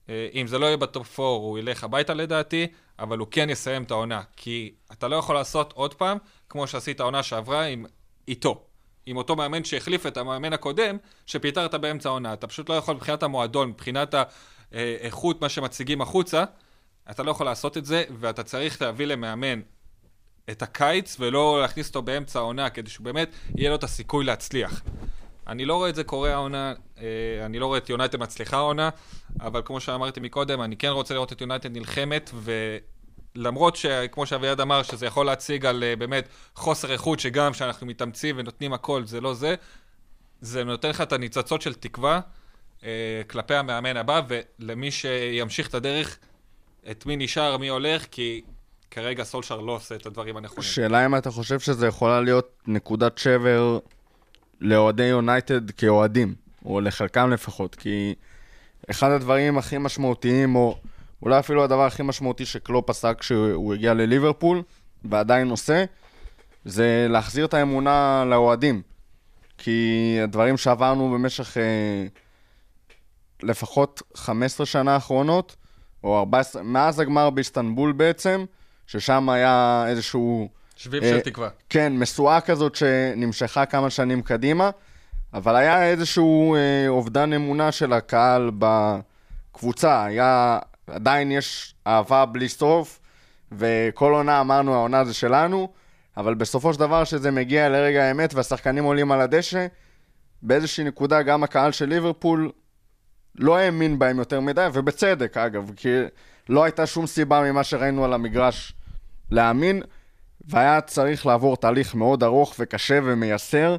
אם זה לא יהיה בטופ 4, הוא ילך הביתה לדעתי, אבל הוא כן יסיים את העונה, כי אתה לא יכול לעשות עוד פעם, כמו שעשית העונה שעברה איתו. עם אותו מאמן שהחליף את המאמן הקודם, שפיתרת באמצע העונה. אתה פשוט לא יכול, מבחינת המועדון, מבחינת האיכות, מה שמציגים החוצה, אתה לא יכול לעשות את זה, ואתה צריך להביא למאמן את הקיץ, ולא להכניס אותו באמצע העונה, כדי שהוא באמת יהיה לו את הסיכוי להצליח. אני לא רואה את זה קורה העונה, אני לא רואה את יונייטד מצליחה העונה, אבל כמו שאמרתי מקודם, אני כן רוצה לראות את יונייטד נלחמת, ולמרות שכמו שאביעד אמר, שזה יכול להציג על באמת חוסר איכות, שגם שאנחנו מתאמצים ונותנים הכל, זה לא זה, זה נותן לך את הניצוצות של תקווה, כלפי המאמן הבא, ולמי שימשיך את הדרך, את מי נשאר, מי הולך, כי כרגע סולשר לא עושה את הדברים הנכונים. שאלה אם אתה חושב שזה יכולה להיות נקודת שבר לאוהדי יונייטד כאוהדים, או לחלקם לפחות, כי אחד הדברים הכי משמעותיים, או אולי אפילו הדבר הכי משמעותי שקלופ עשה כשהוא הגיע לליברפול, ועדיין עושה, זה להחזיר את האמונה לאוהדים. כי הדברים שעברנו במשך לפחות 15 שנה האחרונות, או 14, מאז הגמר באיסטנבול בעצם, ששם היה איזשהו... שביב של תקווה. כן, מסועה כזאת שנמשכה כמה שנים קדימה, אבל היה איזשהו אובדן אמונה של הקהל בקבוצה. עדיין יש אהבה בלי סוף, וכל עונה אמרנו, העונה זה שלנו, אבל בסופו של דבר שזה מגיע לרגע האמת, והשחקנים עולים על הדשא, באיזושהי נקודה גם הקהל של ליברפול לא האמין בהם יותר מדי, ובצדק אגב, כי לא הייתה שום סיבה ממה שראינו על המגרש להאמין, והיה צריך לעבור תהליך מאוד ארוך וקשה ומייסר,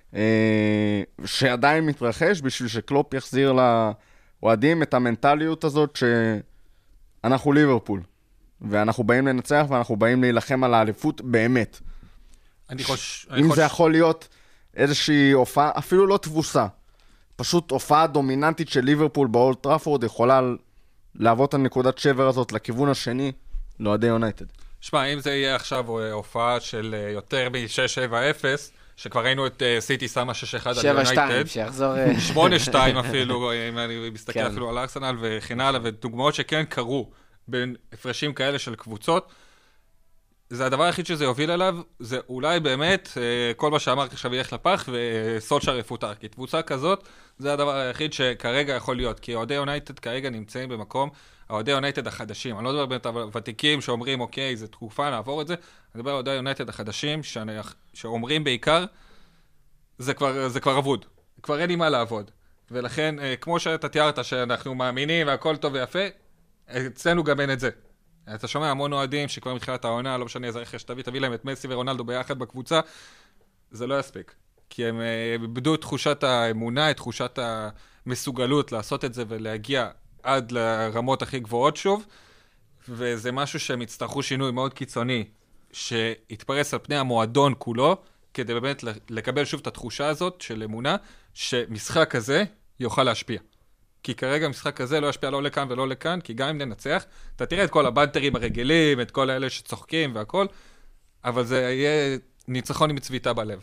שעדיין מתרחש בשביל שקלופ יחזיר לאוהדים את המנטליות הזאת שאנחנו ליברפול, ואנחנו באים לנצח ואנחנו באים להילחם על האליפות באמת. אם זה יכול להיות איזושהי הופעה, אפילו לא תבוסה, פשוט הופעה דומיננטית של ליברפול באולד טראפורד יכולה להוות את הנקודת שבר הזאת לכיוון השני, לאוהדי יונייטד. שמע, אם זה יהיה עכשיו הופעה של יותר מ-6-7-0, שכבר ראינו את סיטי שמה 6-1 על יונייטד. 7-2, שיחזור... 8-2 אפילו, אם אני מסתכל אפילו על ארסנל וכן הלאה, ודוגמאות שכן קרו בין הפרשים כאלה של קבוצות, זה הדבר היחיד שזה יוביל אליו, זה אולי באמת, כל מה שאמרתי עכשיו ילך לפח, וסולשר יפוטר, כי קבוצה כזאת, זה הדבר היחיד שכרגע יכול להיות, כי אוהדי יונייטד כרגע נמצאים במקום, האוהדי יונייטד החדשים, אני לא מדבר באמת הוותיקים שאומרים, אוקיי, זה תקופה, נעבור את זה, אני מדבר על אוהדי יונייטד החדשים, שאומרים בעיקר, זה כבר עבוד, כבר אין לי מה לעבוד, ולכן, כמו שאתה תיארת שאנחנו מאמינים והכל טוב ויפה, אצלנו גם אין את זה. אתה שומע המון אוהדים שכבר מתחילת העונה, לא משנה איזה רכש, תביא להם את מסי ורונלדו ביחד בקבוצה, זה לא יספיק. כי הם איבדו את תחושת האמונה, את תחושת המסוגלות לעשות את זה ולהגיע עד לרמות הכי גבוהות שוב, וזה משהו שהם יצטרכו שינוי מאוד קיצוני, שיתפרס על פני המועדון כולו, כדי באמת לקבל שוב את התחושה הזאת של אמונה, שמשחק כזה יוכל להשפיע. כי כרגע המשחק הזה לא ישפיע לא לכאן ולא לכאן, כי גם אם ננצח, אתה תראה את כל הבנטרים הרגילים, את כל האלה שצוחקים והכל, אבל זה יהיה ניצחון עם צביטה בלב.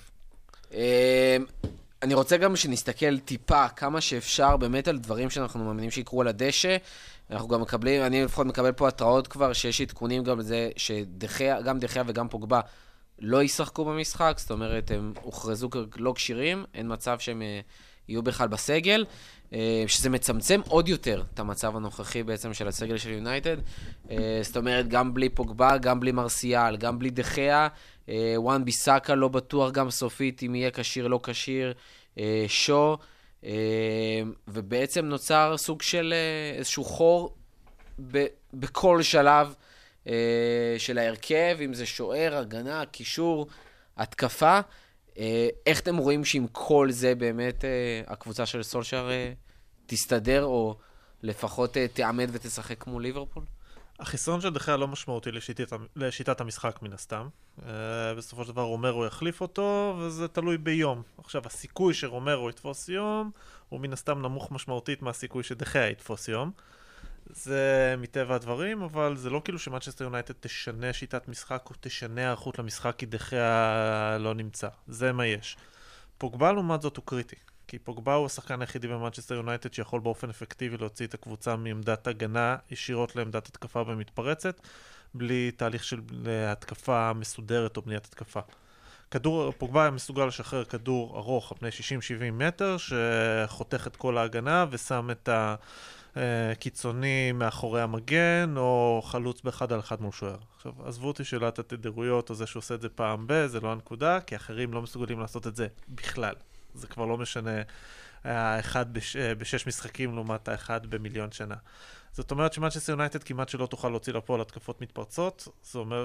אני רוצה גם שנסתכל טיפה כמה שאפשר באמת על דברים שאנחנו מאמינים שיקרו על הדשא. אנחנו גם מקבלים, אני לפחות מקבל פה התראות כבר, שיש עדכונים גם לזה שגם דחיה וגם פוגבה לא ישחקו במשחק, זאת אומרת, הם הוכרזו לא קשירים, אין מצב שהם יהיו בכלל בסגל, שזה מצמצם עוד יותר את המצב הנוכחי בעצם של הסגל של יונייטד. זאת אומרת, גם בלי פוגבה, גם בלי מרסיאל, גם בלי דחיה, וואן ביסאקה לא בטוח גם סופית אם יהיה קשיר לא קשיר, שו, ובעצם נוצר סוג של איזשהו חור בכל שלב של ההרכב, אם זה שוער, הגנה, קישור, התקפה. איך אתם רואים שעם כל זה באמת הקבוצה של סולשר תסתדר, או לפחות תעמד ותשחק כמו ליברפול? החיסון של דחיה לא משמעותי לשיטת המשחק מן הסתם. בסופו של דבר רומרו יחליף אותו, וזה תלוי ביום. עכשיו, הסיכוי שרומרו יתפוס יום, הוא מן הסתם נמוך משמעותית מהסיכוי שדחיה יתפוס יום. זה מטבע הדברים, אבל זה לא כאילו שמנצ'סטר יונייטד תשנה שיטת משחק או תשנה הערכות למשחק כי דחיה לא נמצא. זה מה יש. פוגבה לעומת זאת הוא קריטי. כי פוגבה הוא השחקן היחידי במנצ'סטר יונייטד שיכול באופן אפקטיבי להוציא את הקבוצה מעמדת הגנה ישירות לעמדת התקפה במתפרצת, בלי תהליך של התקפה מסודרת או בניית התקפה. פוגבה היה מסוגל לשחרר כדור ארוך, פני 60-70 מטר, שחותך את כל ההגנה ושם את הקיצוני מאחורי המגן, או חלוץ באחד על אחד מול שוער. עכשיו, עזבו אותי שאלת התדירויות, או זה שעושה את זה פעם זה לא הנקודה, כי אחרים לא מסוגלים לעשות את זה בכלל. זה כבר לא משנה האחד בשש משחקים לעומת האחד במיליון שנה. זאת אומרת שמנצ'סטר יונייטד כמעט שלא תוכל להוציא לפועל התקפות מתפרצות, זה אומר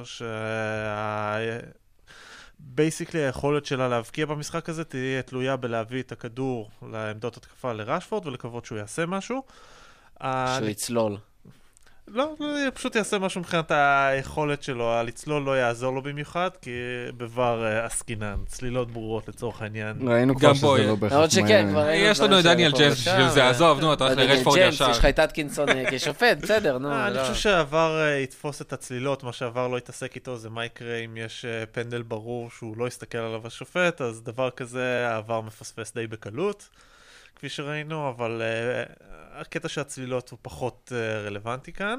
בייסיקלי היכולת שלה להבקיע במשחק הזה תהיה תלויה בלהביא את הכדור לעמדות התקפה לרשפורד ולקוות שהוא יעשה משהו. שהוא יצלול. לא, פשוט יעשה משהו מבחינת היכולת שלו, לצלול לא יעזור לו במיוחד, כי בבר עסקינן, צלילות ברורות לצורך העניין. ראינו כבר שזה לא בהכרח מהר. יש לנו את דניאל ג'יימס בשביל זה, עזוב, נו, אתה הולך לרשפורד ישר. יש לך את אטקינסון כשופט, בסדר, נו. אני חושב שהעבר יתפוס את הצלילות, מה שהעבר לא יתעסק איתו זה מה יקרה אם יש פנדל ברור שהוא לא יסתכל עליו השופט, אז דבר כזה העבר מפספס די בקלות. כפי שראינו, אבל הקטע שהצלילות הוא פחות רלוונטי כאן.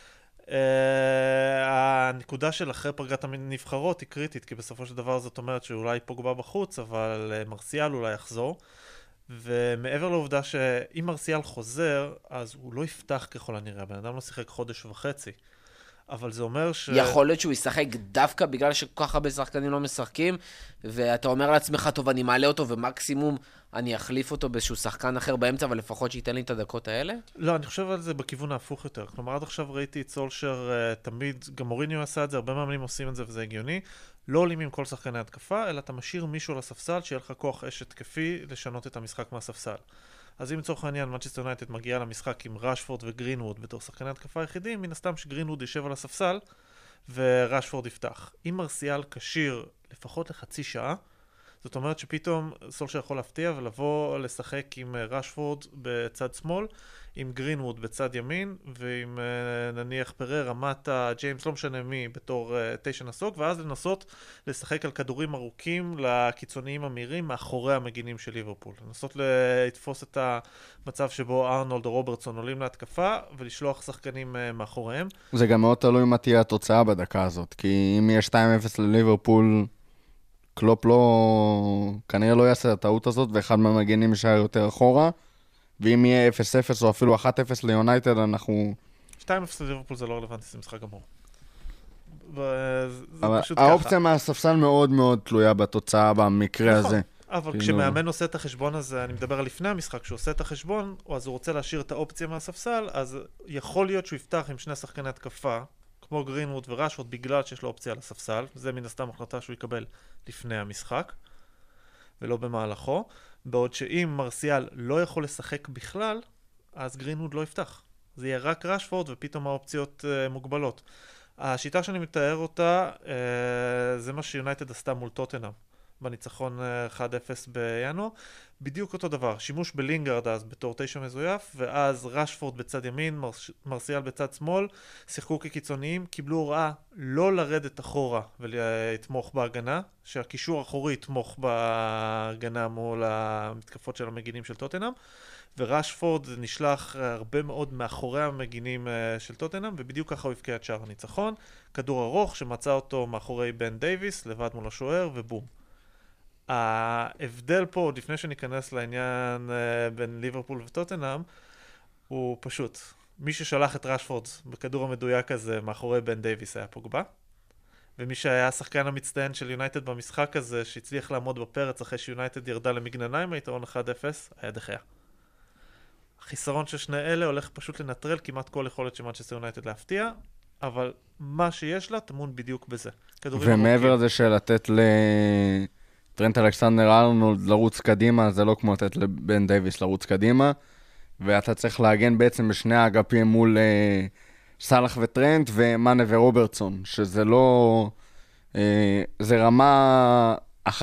הנקודה של אחרי פגרת הנבחרות היא קריטית, כי בסופו של דבר זאת אומרת שאולי פוגבה בחוץ, אבל מרסיאל אולי יחזור. ומעבר לעובדה שאם מרסיאל חוזר, אז הוא לא יפתח ככל הנראה. הבן אדם לא שיחק חודש וחצי. אבל זה אומר יכול להיות שהוא ישחק דווקא בגלל שככה בשחקנים לא משחקים, ואתה אומר לעצמך, טוב, אני מעלה אותו, ומקסימום אני אחליף אותו באיזשהו שחקן אחר באמצע, אבל לפחות שייתן לי את הדקות האלה? לא, אני חושב על זה בכיוון ההפוך יותר. כלומר, עד עכשיו ראיתי את סולשר תמיד, גם מוריניו עשה את זה, הרבה מאמנים עושים את זה וזה הגיוני. לא עולים עם כל שחקני התקפה, אלא אתה משאיר מישהו לספסל, שיהיה לך כוח אש התקפי לשנות את המשחק מהספסל. אז אם לצורך העניין מנצ'סטר יונייטד מגיעה למשחק עם רשפורד וגרינווד בתור שחקני התקפה היחידים, מן הסתם שגרינווד יישב על הספסל ורשפורד יפתח. אם מרסיאל כשיר לפחות לחצי שעה, זאת אומרת שפתאום סולשר יכול להפתיע ולבוא לשחק עם רשפורד בצד שמאל, עם גרינווד בצד ימין, ועם נניח פררה, מטה, ג'יימס, לא משנה מי, בתור 9 נסוג, ואז לנסות לשחק על כדורים ארוכים לקיצוניים המהירים מאחורי המגינים של ליברפול. לנסות לתפוס את המצב שבו ארנולד או רוברטסון עולים להתקפה, ולשלוח שחקנים מאחוריהם. זה גם מאוד תלוי מה תהיה התוצאה בדקה הזאת, כי אם יהיה 2-0 לליברפול, קלופ כנראה לא יעשה את הטעות הזאת, ואחד מהמגנים יישאר יותר אחורה, ואם יהיה 0-0 או אפילו 1-0 ליונייטד, אנחנו... 2-0 לליברפול זה לא רלוונטי, זה משחק גמור. האופציה מהספסל מאוד מאוד תלויה בתוצאה במקרה הזה. אבל כשמאמן עושה את החשבון הזה, אני מדבר על לפני המשחק, כשהוא עושה את החשבון, אז הוא רוצה להשאיר את האופציה מהספסל, אז יכול להיות שהוא יפתח עם שני שחקני התקפה, כמו גרינווד ורשפורד, בגלל שיש לו אופציה על הספסל. זה מן הסתם החלטה שהוא יקבל לפני המשחק, ולא במהלכו. בעוד שאם מרסיאל לא יכול לשחק בכלל, אז גרינווד לא יפתח. זה יהיה רק רשפורד, ופתאום האופציות מוגבלות. השיטה שאני מתאר אותה, זה מה שיונייטד עשתה מול טוטנהאם, בניצחון 1-0 בינואר. בדיוק אותו דבר, שימוש בלינגרד אז בתור 9 מזויף, ואז רשפורד בצד ימין, מרסיאל בצד שמאל, שיחקו כקיצוניים, קיבלו הוראה לא לרדת אחורה ולתמוך בהגנה, שהקישור האחורי יתמוך בהגנה מול המתקפות של המגינים של טוטנהאם, ורשפורד נשלח הרבה מאוד מאחורי המגינים של טוטנהאם, ובדיוק ככה הוא הבקיע את שער הניצחון, כדור ארוך שמצא אותו מאחורי בן דייביס, לבד מול השוער, ובום. ההבדל פה, עוד לפני שניכנס לעניין בין ליברפול וטוטנהאם, הוא פשוט. מי ששלח את רשפורד בכדור המדויק הזה מאחורי בן דייביס היה פוגבה, ומי שהיה השחקן המצטיין של יונייטד במשחק הזה, שהצליח לעמוד בפרץ אחרי שיונייטד ירדה למגנניים, היתרון 1-0, היה דחיה. החיסרון של שני אלה הולך פשוט לנטרל כמעט כל יכולת של מנצ'סטר יונייטד להפתיע, אבל מה שיש לה טמון בדיוק בזה. ומעבר לזה שלתת טרנט אלכסנדר ארנולד לרוץ קדימה, זה לא כמו לתת לבן דייביס לרוץ קדימה, ואתה צריך להגן בעצם בשני האגפים מול סלח וטרנט ומאנה ורוברטסון, שזה לא... זה רמה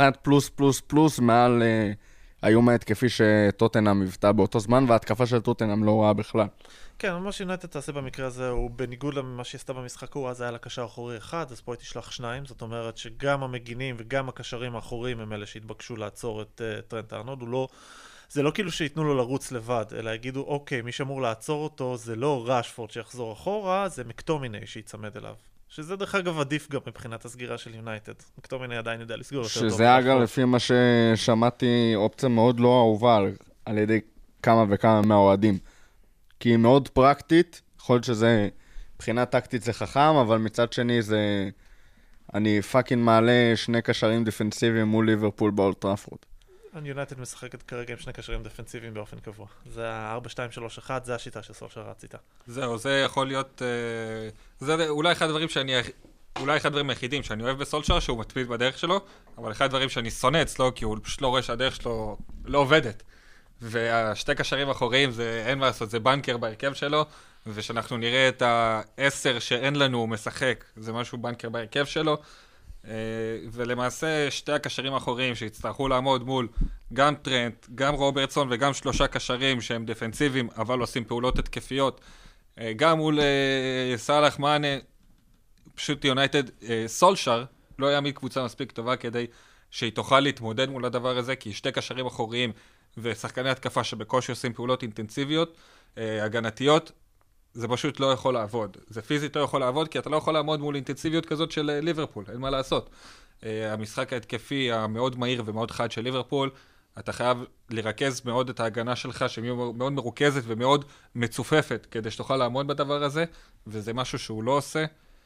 1+++ מעל האיום ההתקפי שטוטנהאם היוותה באותו זמן, וההתקפה של טוטנהאם לא רעה בכלל. כן, מה שיונייטד תעשה במקרה הזה הוא בניגוד למה שעשתה במשחק הוא, אז היה לה קשר אחורי אחד, אז פה היא תשלח 2, זאת אומרת שגם המגינים וגם הקשרים האחוריים הם אלה שהתבקשו לעצור את טרנט ארנולד, הוא לא זה לא כאילו שיתנו לו לרוץ לבד, אלא יגידו, אוקיי, מי שאמור לעצור אותו זה לא רשפורד שיחזור אחורה, זה מקטומיני שיצמד אליו. שזה דרך אגב עדיף גם מבחינת הסגירה של יונייטד. מקטומיני עדיין יודע לסגור יותר טוב. שזה אגב, לפי מה ששמעתי, אופציה מאוד לא אהובה על ידי כמה וכמה מהאוהדים. כי היא מאוד פרקטית, יכול להיות שזה מבחינה טקטית זה חכם, אבל מצד שני זה... אני פאקינג מעלה 2 קשרים דפנסיביים מול ליברפול באולד טראפורד. יונייטד משחקת כרגע עם 2 קשרים דפנסיביים באופן קבוע. זה ה-4-2-3-1, זה השיטה של סולשר רצית. זהו, זה יכול להיות... זה אולי אחד הדברים אולי אחד הדברים היחידים שאני אוהב בסולשר, שהוא מתמיד בדרך שלו, אבל אחד הדברים שאני שונא אצלו, כי הוא פשוט לא רואה שהדרך שלו לא עובדת. והשתי קשרים אחוריים, אין מה לעשות, זה בנקר בהרכב שלו, ושאנחנו נראה את ה-10 שאין לנו משחק, זה משהו בנקר בהרכב שלו, ולמעשה שתי הקשרים האחוריים שיצטרכו לעמוד מול גם טרנט, גם רוברטסון וגם 3 קשרים שהם דפנסיביים, אבל עושים פעולות התקפיות, גם מול סלאח מאנה, פשוט יונייטד, סולשר לא היה מקבוצה מספיק טובה כדי שהיא תוכל להתמודד מול הדבר הזה, כי שתי קשרים אחוריים ושחקני התקפה שבקושי עושים פעולות אינטנסיביות, הגנתיות, זה פשוט לא יכול לעבוד. זה פיזית לא יכול לעבוד, כי אתה לא יכול לעמוד מול אינטנסיביות כזאת של ליברפול, אין מה לעשות. המשחק ההתקפי המאוד מהיר ומאוד חד של ליברפול, אתה חייב לרכז מאוד את ההגנה שלך, שהיא מאוד מרוכזת ומאוד מצופפת, כדי שתוכל לעמוד בדבר הזה, וזה משהו שהוא לא עושה.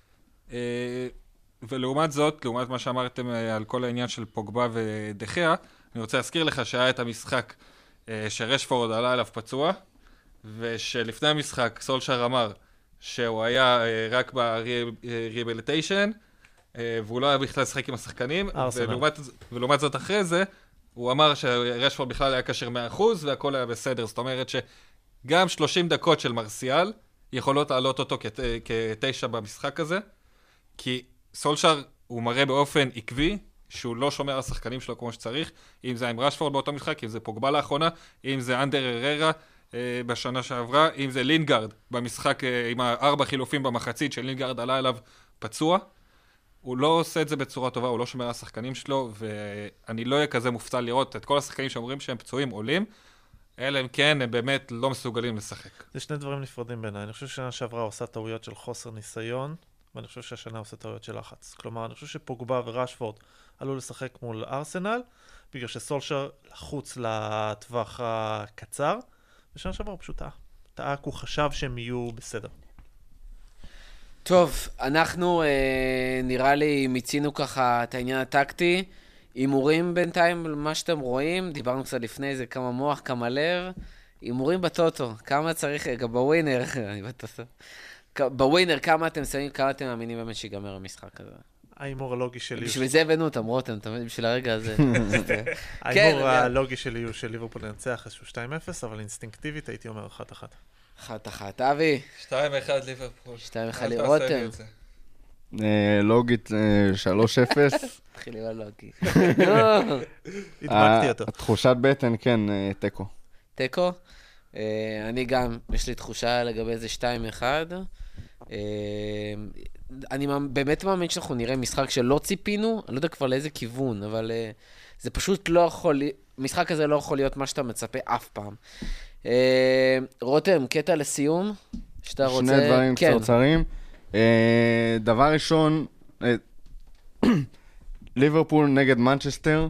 ולעומת זאת, לעומת מה שאמרתם על כל העניין של פוגבה ודחיה, אני רוצה להזכיר לך שהיה את המשחק שרשפורד עלה אליו פצוע, ושלפני המשחק סולשר אמר שהוא היה רק בריבליטיישן, והוא לא היה בכלל לשחק עם השחקנים, ולעומת זאת אחרי זה, הוא אמר שרשפורד בכלל היה קשר 100% והכל היה בסדר. זאת אומרת שגם 30 דקות של מרסיאל יכולות לעלות אותו כ9 במשחק הזה, כי סולשר הוא מראה באופן עקבי שהוא לא שומר על השחקנים שלו כמו שצריך, אם זה עם רשפורד באותו משחק, אם זה פוגבה לאחרונה, אם זה אנדר הררה בשנה שעברה, אם זה לינגארד במשחק עם 4 חילופים במחצית של לינגארד עלה אליו פצוע, הוא לא עושה את זה בצורה טובה, הוא לא שומר על השחקנים שלו, ואני לא אהיה כזה מופתע לראות את כל השחקנים שאומרים שהם פצועים עולים, אלא אם כן הם באמת לא מסוגלים לשחק. זה שני דברים נפרדים בעיניי. אני חושב ששנה שעברה עושה טעויות של חוסר ניסיון, ואני חושב שהשנה עושה טעויות של לחץ. כלומר, אני חושב שפוגבה ורשפורד עלו לשחק מול ארסנל, בגלל שסולשר לחוץ לטווח הקצר, ושנה שעברה הוא פשוט טעה, הוא חשב שהם יהיו בסדר. טוב, אנחנו נראה לי מיצינו ככה את העניין הטקטי. הימורים בינתיים, מה שאתם רואים, דיברנו קצת לפני זה, כמה מוח, כמה לב. הימורים בטוטו, כמה צריך, גם בווינר, בווינר, כמה אתם שמים, כמה אתם מאמינים באמת שיגמר המשחק הזה? ההימור הלוגי שלי... בשביל זה הבאנו אותם, רותם, תמיד בשביל הרגע הזה. ההימור הלוגי שלי הוא של ליברפול לנצח איזשהו 2-0, אבל אינסטינקטיבית הייתי אומר 1-1. 1-1, אבי. 2-1 ליברפול. 2-1 רותם. לוגית 3-0. התחיל עם הלוגי. הדמקתי אותו. תחושת בטן, כן, טקו. טקו? אני גם, יש לי תחושה לגבי זה 2-1. אני באמת מאמין שאנחנו נראה משחק שלא ציפינו, אני לא יודע כבר לאיזה כיוון, אבל זה פשוט לא יכול, משחק הזה לא יכול להיות מה שאתה מצפה אף פעם. רותם, קטע לסיום, שאתה רוצה... שני דברים קצרצרים. דבר ראשון, ליברפול נגד מנצ'סטר,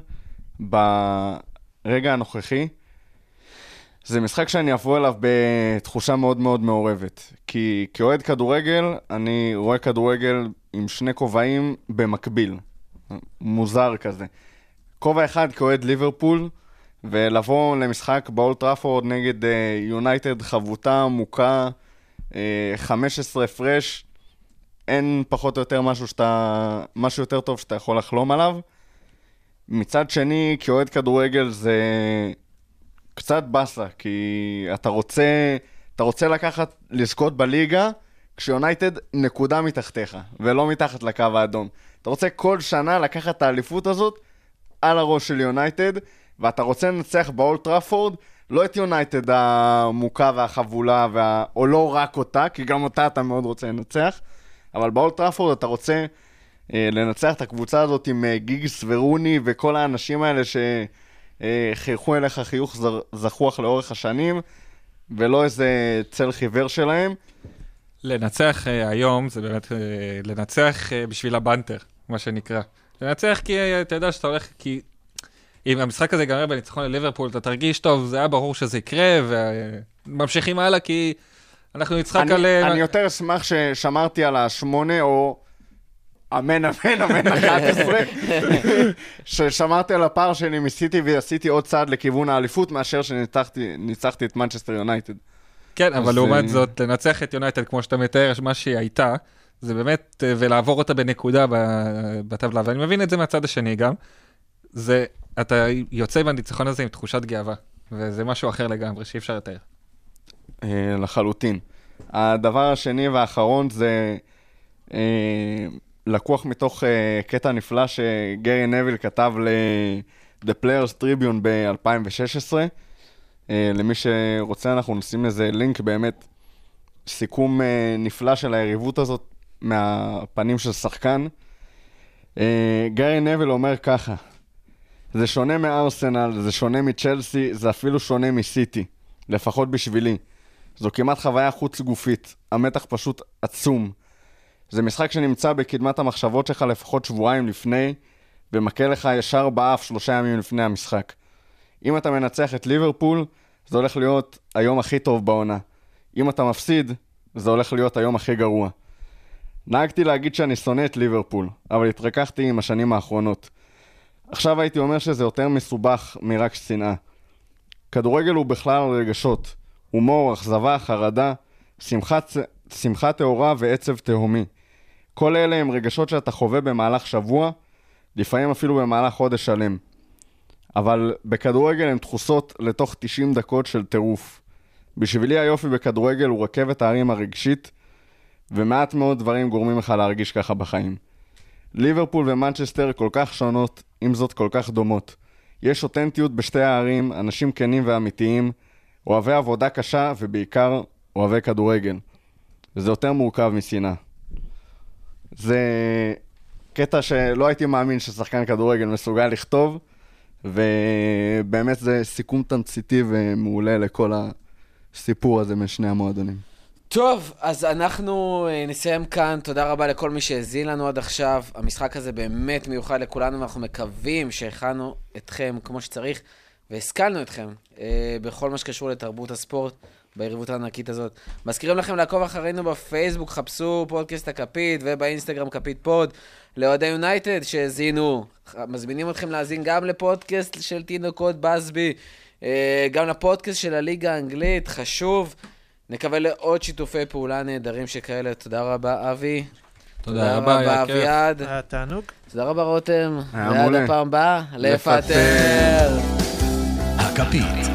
ברגע הנוכחי, זה משחק שאני אבוא אליו בתחושה מאוד מאוד מעורבת. כי כאוהד כדורגל, אני רואה כדורגל עם 2 כובעים במקביל. מוזר כזה. כובע אחד כאוהד ליברפול, ולבוא למשחק באולד טראפורד נגד יונייטד, חבוטה, מוכה, 15 הפרש, אין פחות או יותר משהו יותר טוב שאתה יכול לחלום עליו. מצד שני, כאוהד כדורגל זה קצת בסה, כי אתה רוצה לזכות בליגה, כשיונייטד נקודה מתחתיך, ולא מתחת לקו האדום. אתה רוצה כל שנה לקחת את האליפות הזאת על הראש של יונייטד, ואתה רוצה לנצח באולד טראפורד, לא את יונייטד המוכה והחבולה, או לא רק אותה, כי גם אותה אתה מאוד רוצה לנצח, אבל באולד טראפורד אתה רוצה לנצח את הקבוצה הזאת עם גיגס ורוני וכל האנשים האלה חייכו אליך חיוך זחוח לאורך השנים, ולא איזה צל חיוור שלהם. לנצח היום זה באמת לנצח בשביל הבנטר, מה שנקרא. לנצח כי אתה יודע שאתה הולך, כי אם המשחק הזה ייגמר בניצחון לליברפול, אתה תרגיש טוב, זה היה ברור שזה יקרה, וממשיכים הלאה כי אנחנו נצחק על... אני יותר אשמח ששמרתי על 8 או... אמן 11, ששמרתי על הפער שלי מסיטי ועשיתי עוד צעד לכיוון האליפות, מאשר שניצחתי את מנצ'סטר יונייטד. כן, אבל לעומת זאת, לנצח את יונייטד כמו שאתה מתאר, מה שהיא הייתה, זה באמת, ולעבור אותה בנקודה בטבלה, ואני מבין את זה מהצד השני גם, זה, אתה יוצא בניצחון הזה עם תחושת גאווה, וזה משהו אחר לגמרי, שאי אפשר לתאר. לחלוטין. הדבר השני והאחרון זה לקוח מתוך קטע נפלא שגרי נביל כתב ל-The Players Tribune ב-2016. למי שרוצה אנחנו נשים לזה לינק, באמת סיכום נפלא של היריבות הזאת מהפנים של שחקן. גרי נביל אומר ככה: זה שונה מארסנל, זה שונה מצ'לסי, זה אפילו שונה מסיטי, לפחות בשבילי. זו כמעט חוויה חוץ גופית, המתח פשוט עצום. זה משחק שנמצא בקדמת המחשבות שלך לפחות שבועיים לפני, ומכה לך ישר באף 3 ימים לפני המשחק. אם אתה מנצח את ליברפול, זה הולך להיות היום הכי טוב בעונה. אם אתה מפסיד, זה הולך להיות היום הכי גרוע. נהגתי להגיד שאני שונא את ליברפול, אבל התרככתי עם השנים האחרונות. עכשיו הייתי אומר שזה יותר מסובך מרק שנאה. כדורגל הוא בכלל רגשות. הומור, אכזבה, חרדה, שמחה תאורה ועצב תהומי. כל אלה הם רגשות שאתה חווה במהלך שבוע, לפעמים אפילו במהלך חודש שלם. אבל בכדורגל הם תחוסות לתוך 90 דקות של טירוף. בשבילי היופי בכדורגל הוא רכבת הערים הרגשית, ומעט מאוד דברים גורמים לך להרגיש ככה בחיים. ליברפול ומנצ'סטר כל כך שונות, עם זאת כל כך דומות. יש אותנטיות בשתי הערים, אנשים כנים ואמיתיים, אוהבי עבודה קשה ובעיקר אוהבי כדורגל. וזה יותר מורכב משנאה. זה קטע שלא הייתי מאמין ששחקן כדורגל מסוגל לכתוב, ובאמת זה סיכום תמציתי ומעולה לכל הסיפור הזה משני המועדונים. טוב, אז אנחנו נסיים כאן. תודה רבה לכל מי שהזין לנו עד עכשיו. המשחק הזה באמת מיוחד לכולנו, ואנחנו מקווים שהכנו אתכם כמו שצריך, והשכלנו אתכם בכל מה שקשור לתרבות הספורט, ביריבות הענקית הזאת. מזכירים לכם לעקוב אחרינו בפייסבוק, חפשו פודקאסט הכפית, ובאינסטגרם כפית פוד. לאוהדי יונייטד שהזינו, מזמינים אתכם להזין גם לפודקאסט של תינוקות בסבי, גם לפודקאסט של הליגה האנגלית, חשוב. נקווה לעוד שיתופי פעולה נהדרים שכאלה. תודה רבה, אבי. תודה רבה, אביעד. היה תענוג. תודה רבה, רותם. מעולה. ועד הפעם הבאה, לפטר. הכפית.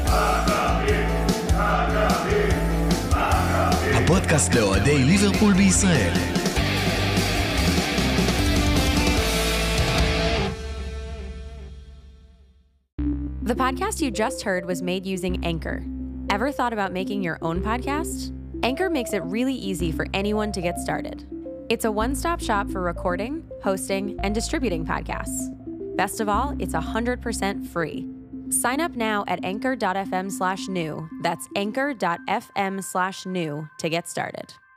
הפודקאסט לאוהדי ליברפול בישראל. The podcast you just heard was made using Anchor. Ever thought about making your own podcast? Anchor makes it really easy for anyone to get started. It's a one-stop shop for recording, hosting, and distributing podcasts. Best of all, it's 100% free. Sign up now at anchor.fm/new. That's anchor.fm/new to get started.